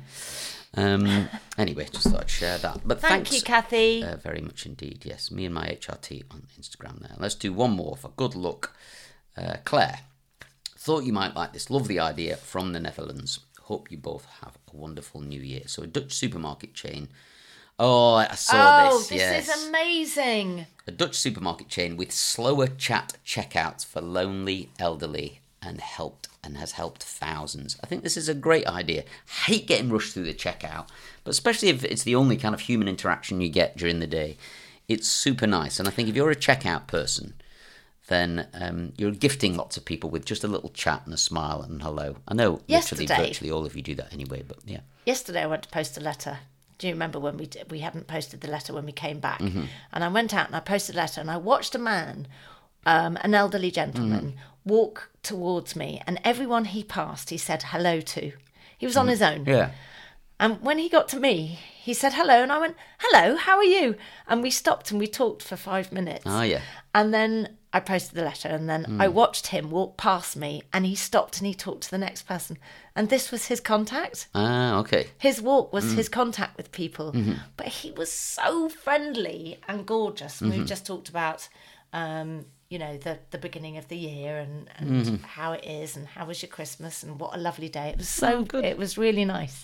S2: Um, anyway, just thought I'd share that. But
S3: Thank
S2: thanks
S3: you, Kathy.
S2: uh, very much indeed. Yes, me and my H R T on Instagram there. Let's do one more for good luck. Uh, Claire, thought you might like this. Love the idea from the Netherlands. Hope you both have a wonderful new year. So a Dutch supermarket chain Oh, I saw
S3: Oh,
S2: this,
S3: this
S2: yes.
S3: is amazing.
S2: A Dutch supermarket chain with slower chat checkouts for lonely elderly and helped and has helped thousands. I think this is a great idea. I hate getting rushed through the checkout, but especially if it's the only kind of human interaction you get during the day, it's super nice. And I think if you're a checkout person, then um, you're gifting lots of people with just a little chat and a smile and hello. I know literally
S3: Yesterday-
S2: virtually all of you do that anyway, but yeah.
S3: Yesterday I went to post a letter. Do you remember when we did, we hadn't posted the letter when we came back?
S2: Mm-hmm.
S3: And I went out and I posted a letter and I watched a man, um, an elderly gentleman,
S2: Mm.
S3: walk towards me, and everyone he passed he said hello to. He was on his own.
S2: Yeah.
S3: And when he got to me, he said hello, and I went, hello, how are you? And we stopped and we talked for five minutes.
S2: Oh, yeah.
S3: And then I posted the letter, and then I watched him walk past me, and he stopped and he talked to the next person. And this was his contact.
S2: Ah, okay.
S3: His walk was his contact with people. But he was so friendly and gorgeous. And we've just talked about, um, you know, the, the beginning of the year and, and how it is and how was your Christmas and what a lovely day. It was so good. It was really nice.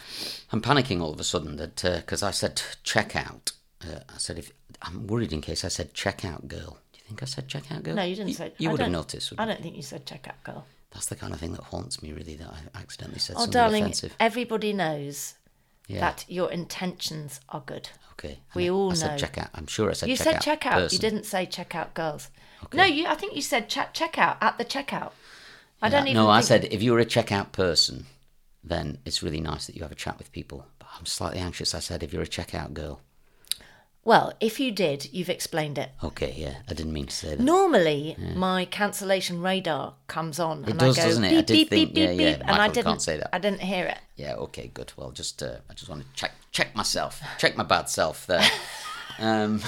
S2: I'm panicking all of a sudden that because I said checkout. Uh, I said if I'm worried in case I said checkout girl. Do you think I said checkout girl?
S3: No, you didn't say.
S2: You
S3: I
S2: would have
S3: don't-
S2: noticed.
S3: I
S2: Wouldn't you?
S3: don't think you said checkout girl.
S2: That's the kind of thing that haunts me, really. That I accidentally said
S3: Oh,
S2: something
S3: darling,
S2: offensive.
S3: everybody knows
S2: Yeah.
S3: that your intentions are good.
S2: Okay.
S3: we
S2: I,
S3: all
S2: I said
S3: know.
S2: checkout. I'm sure I said
S3: You
S2: checkout.
S3: said checkout.
S2: Person.
S3: You didn't say checkout girls.
S2: Okay.
S3: No, you. I think you said chat checkout at the checkout. I don't
S2: Yeah,
S3: even.
S2: No, I
S3: think-
S2: said if you're a checkout person, then it's really nice that you have a chat with people. But I'm slightly anxious. I said if you're a checkout girl.
S3: Well, if you did, you've explained it.
S2: Okay, yeah, I didn't mean to say that.
S3: Normally, my cancellation radar comes on,
S2: It
S3: and
S2: does,
S3: I go
S2: doesn't it? I
S3: beep
S2: did
S3: beep
S2: think-
S3: beep
S2: yeah,
S3: beep
S2: yeah,
S3: beep, and I
S2: Michael
S3: didn't.
S2: can't say that.
S3: I didn't hear it.
S2: Yeah, okay, good. Well, just uh, I just want to check check myself, check my bad self there. um,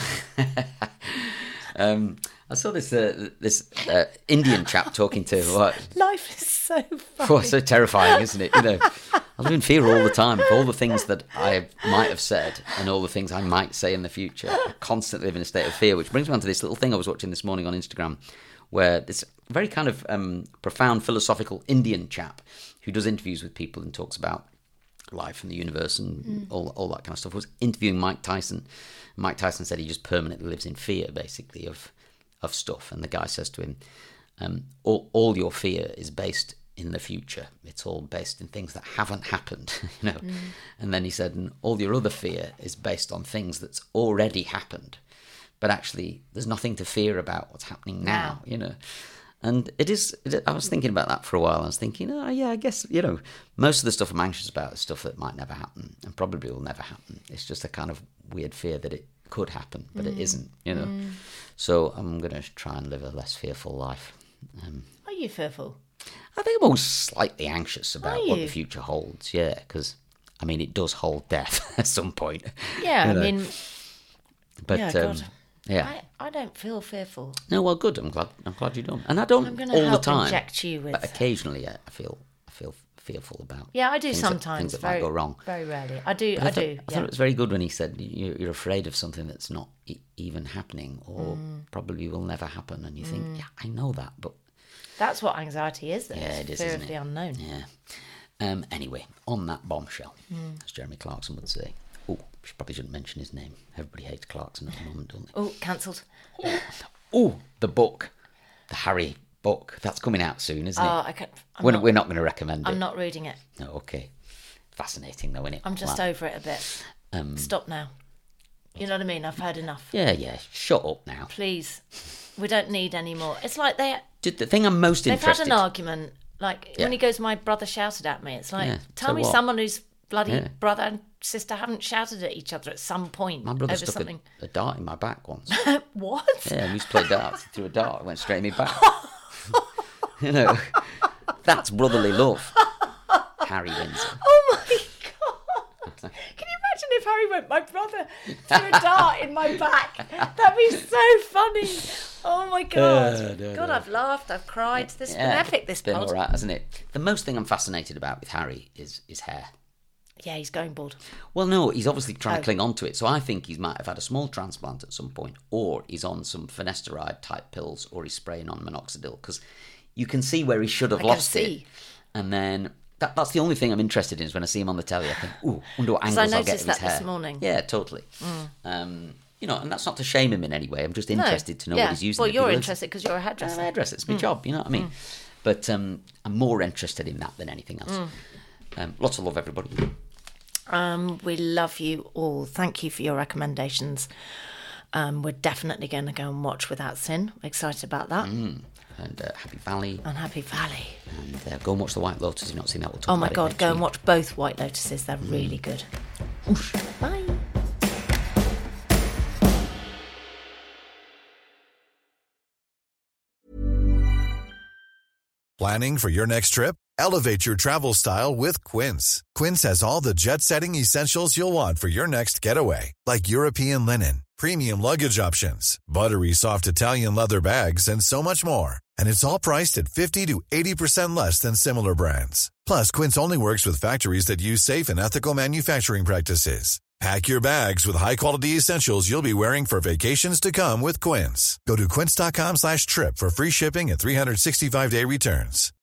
S2: um, I saw this uh, this uh, Indian chap talking to what?
S3: Life is so funny.
S2: Oh, so terrifying, isn't it? You know, I live in fear all the time of all the things that I might have said and all the things I might say in the future. I constantly live in a state of fear, which brings me on to this little thing I was watching this morning on Instagram, where this very kind of um, profound philosophical Indian chap who does interviews with people and talks about life and the universe and mm. all all that kind of stuff was interviewing Mike Tyson. Mike Tyson said he just permanently lives in fear, basically, of of stuff. And the guy says to him, um, all, all your fear is based in the future. It's all based in things that haven't happened, you know. Mm. And then he said, and all your other fear is based on things that's already happened. But actually, there's nothing to fear about what's happening now,
S3: now.
S2: you know. And it is, it, I was thinking about that for a while. I was thinking, oh, yeah, I guess, you know, most of the stuff I'm anxious about is stuff that might never happen and probably will never happen. It's just a kind of weird fear that it could happen, but mm. it isn't, you know. Mm. So I'm going to try and live a less fearful life. Um,
S3: Are you fearful?
S2: I think I'm always slightly anxious about
S3: Are
S2: what
S3: you?
S2: the future holds, yeah, because, I mean, it does hold death at some point.
S3: Yeah,
S2: you
S3: I
S2: know.
S3: mean,
S2: But,
S3: yeah,
S2: um,
S3: God.
S2: yeah.
S3: I, I don't feel fearful.
S2: No, well, good. I'm glad. I'm glad you don't. And I don't
S3: I'm gonna
S2: all the
S3: help
S2: time.
S3: inject you with-
S2: But occasionally, yeah, I feel. I feel fearful about.
S3: Yeah, I do
S2: things that-
S3: sometimes.
S2: things that
S3: very,
S2: might go wrong.
S3: Very rarely. I do.
S2: But
S3: I,
S2: I, thought,
S3: do.
S2: I
S3: yeah.
S2: thought it was very good when he said you- you're afraid of something that's not e- even happening or
S3: Mm.
S2: probably will never happen, and you think, yeah, I know that, but
S3: That's what anxiety is, though.
S2: yeah,
S3: It's
S2: it is,
S3: fear
S2: isn't
S3: of
S2: it?
S3: the unknown.
S2: Yeah. Um. Anyway, on that bombshell,
S3: Mm.
S2: as Jeremy Clarkson would say. Oh, probably shouldn't mention his name. Everybody hates Clarkson at the moment, don't they?
S3: Oh, cancelled.
S2: Oh, the book, the Harry book. That's coming out soon, isn't
S3: Oh,
S2: it?
S3: I can't, I'm
S2: We're
S3: not,
S2: we're not going to recommend it.
S3: I'm not reading it.
S2: No, okay. Fascinating, though, isn't it?
S3: I'm just
S2: Wow.
S3: over it a bit.
S2: Um,
S3: Stop now. You know what I mean? I've heard enough.
S2: Yeah, yeah. Shut up now.
S3: Please. We don't need any more. It's like they,
S2: Did the thing I'm most
S3: they've
S2: interested.
S3: had an argument. Like,
S2: Yeah.
S3: when he goes, my brother shouted at me. It's like,
S2: Yeah,
S3: tell
S2: so
S3: me
S2: what?
S3: someone whose bloody
S2: Yeah.
S3: brother and sister haven't shouted at each other at some point
S2: My brother
S3: over
S2: stuck
S3: something.
S2: a, a dart in my back once.
S3: What?
S2: Yeah, we used to play darts. He threw a dart, it went straight in my back. You know, that's brotherly love. Harry Windsor.
S3: Oh my god! Can you imagine if Harry went, my brother threw a dart in my back? That'd be so funny. Oh my god!
S2: Uh, no,
S3: God,
S2: no.
S3: I've laughed, I've cried. This has
S2: Yeah,
S3: been epic. This
S2: it's been
S3: pod.
S2: all right, hasn't it? The most thing I'm fascinated about with Harry is his hair.
S3: Yeah, he's going bald.
S2: Well, no, he's obviously trying
S3: Oh.
S2: to cling on to it. So I think he might have had a small transplant at some point, or he's on some finasteride type pills, or he's spraying on minoxidil, because you can see where he should have
S3: I can
S2: lost it.
S3: see.
S2: And then that, that's the only thing I'm interested in is when I see him on the telly. I think, ooh, wonder what angles
S3: I
S2: I'll get
S3: noticed
S2: of his
S3: that
S2: hair.
S3: this morning.
S2: Yeah, totally. Mm. Um, you know, and that's not to shame him in any way. I'm just interested
S3: no.
S2: to know
S3: yeah.
S2: what he's using.
S3: Well,
S2: it,
S3: you're
S2: because
S3: interested because you're a hairdresser.
S2: I'm a hairdresser. It's my mm. job, you know what I mean? Mm. But um, I'm more interested in that than anything else. Mm. Um, lots of love, everybody.
S3: Um, we love you all. Thank you for your recommendations. Um, we're definitely going to go and watch Without Sin. Excited about that.
S2: Mm. And uh, Happy Valley.
S3: And Happy Valley.
S2: And uh, go and watch The White Lotus if you've not seen that. We'll talk
S3: oh my
S2: about
S3: God,
S2: it
S3: go
S2: week.
S3: and watch both White Lotuses. They're mm. really good. Oosh. Bye.
S7: Planning for your next trip? Elevate your travel style with Quince. Quince has all the jet-setting essentials you'll want for your next getaway, like European linen, premium luggage options, buttery soft Italian leather bags, and so much more. And it's all priced at fifty to eighty percent less than similar brands. Plus, Quince only works with factories that use safe and ethical manufacturing practices. Pack your bags with high-quality essentials you'll be wearing for vacations to come with Quince. Go to quince.com slash trip for free shipping and three sixty-five day returns.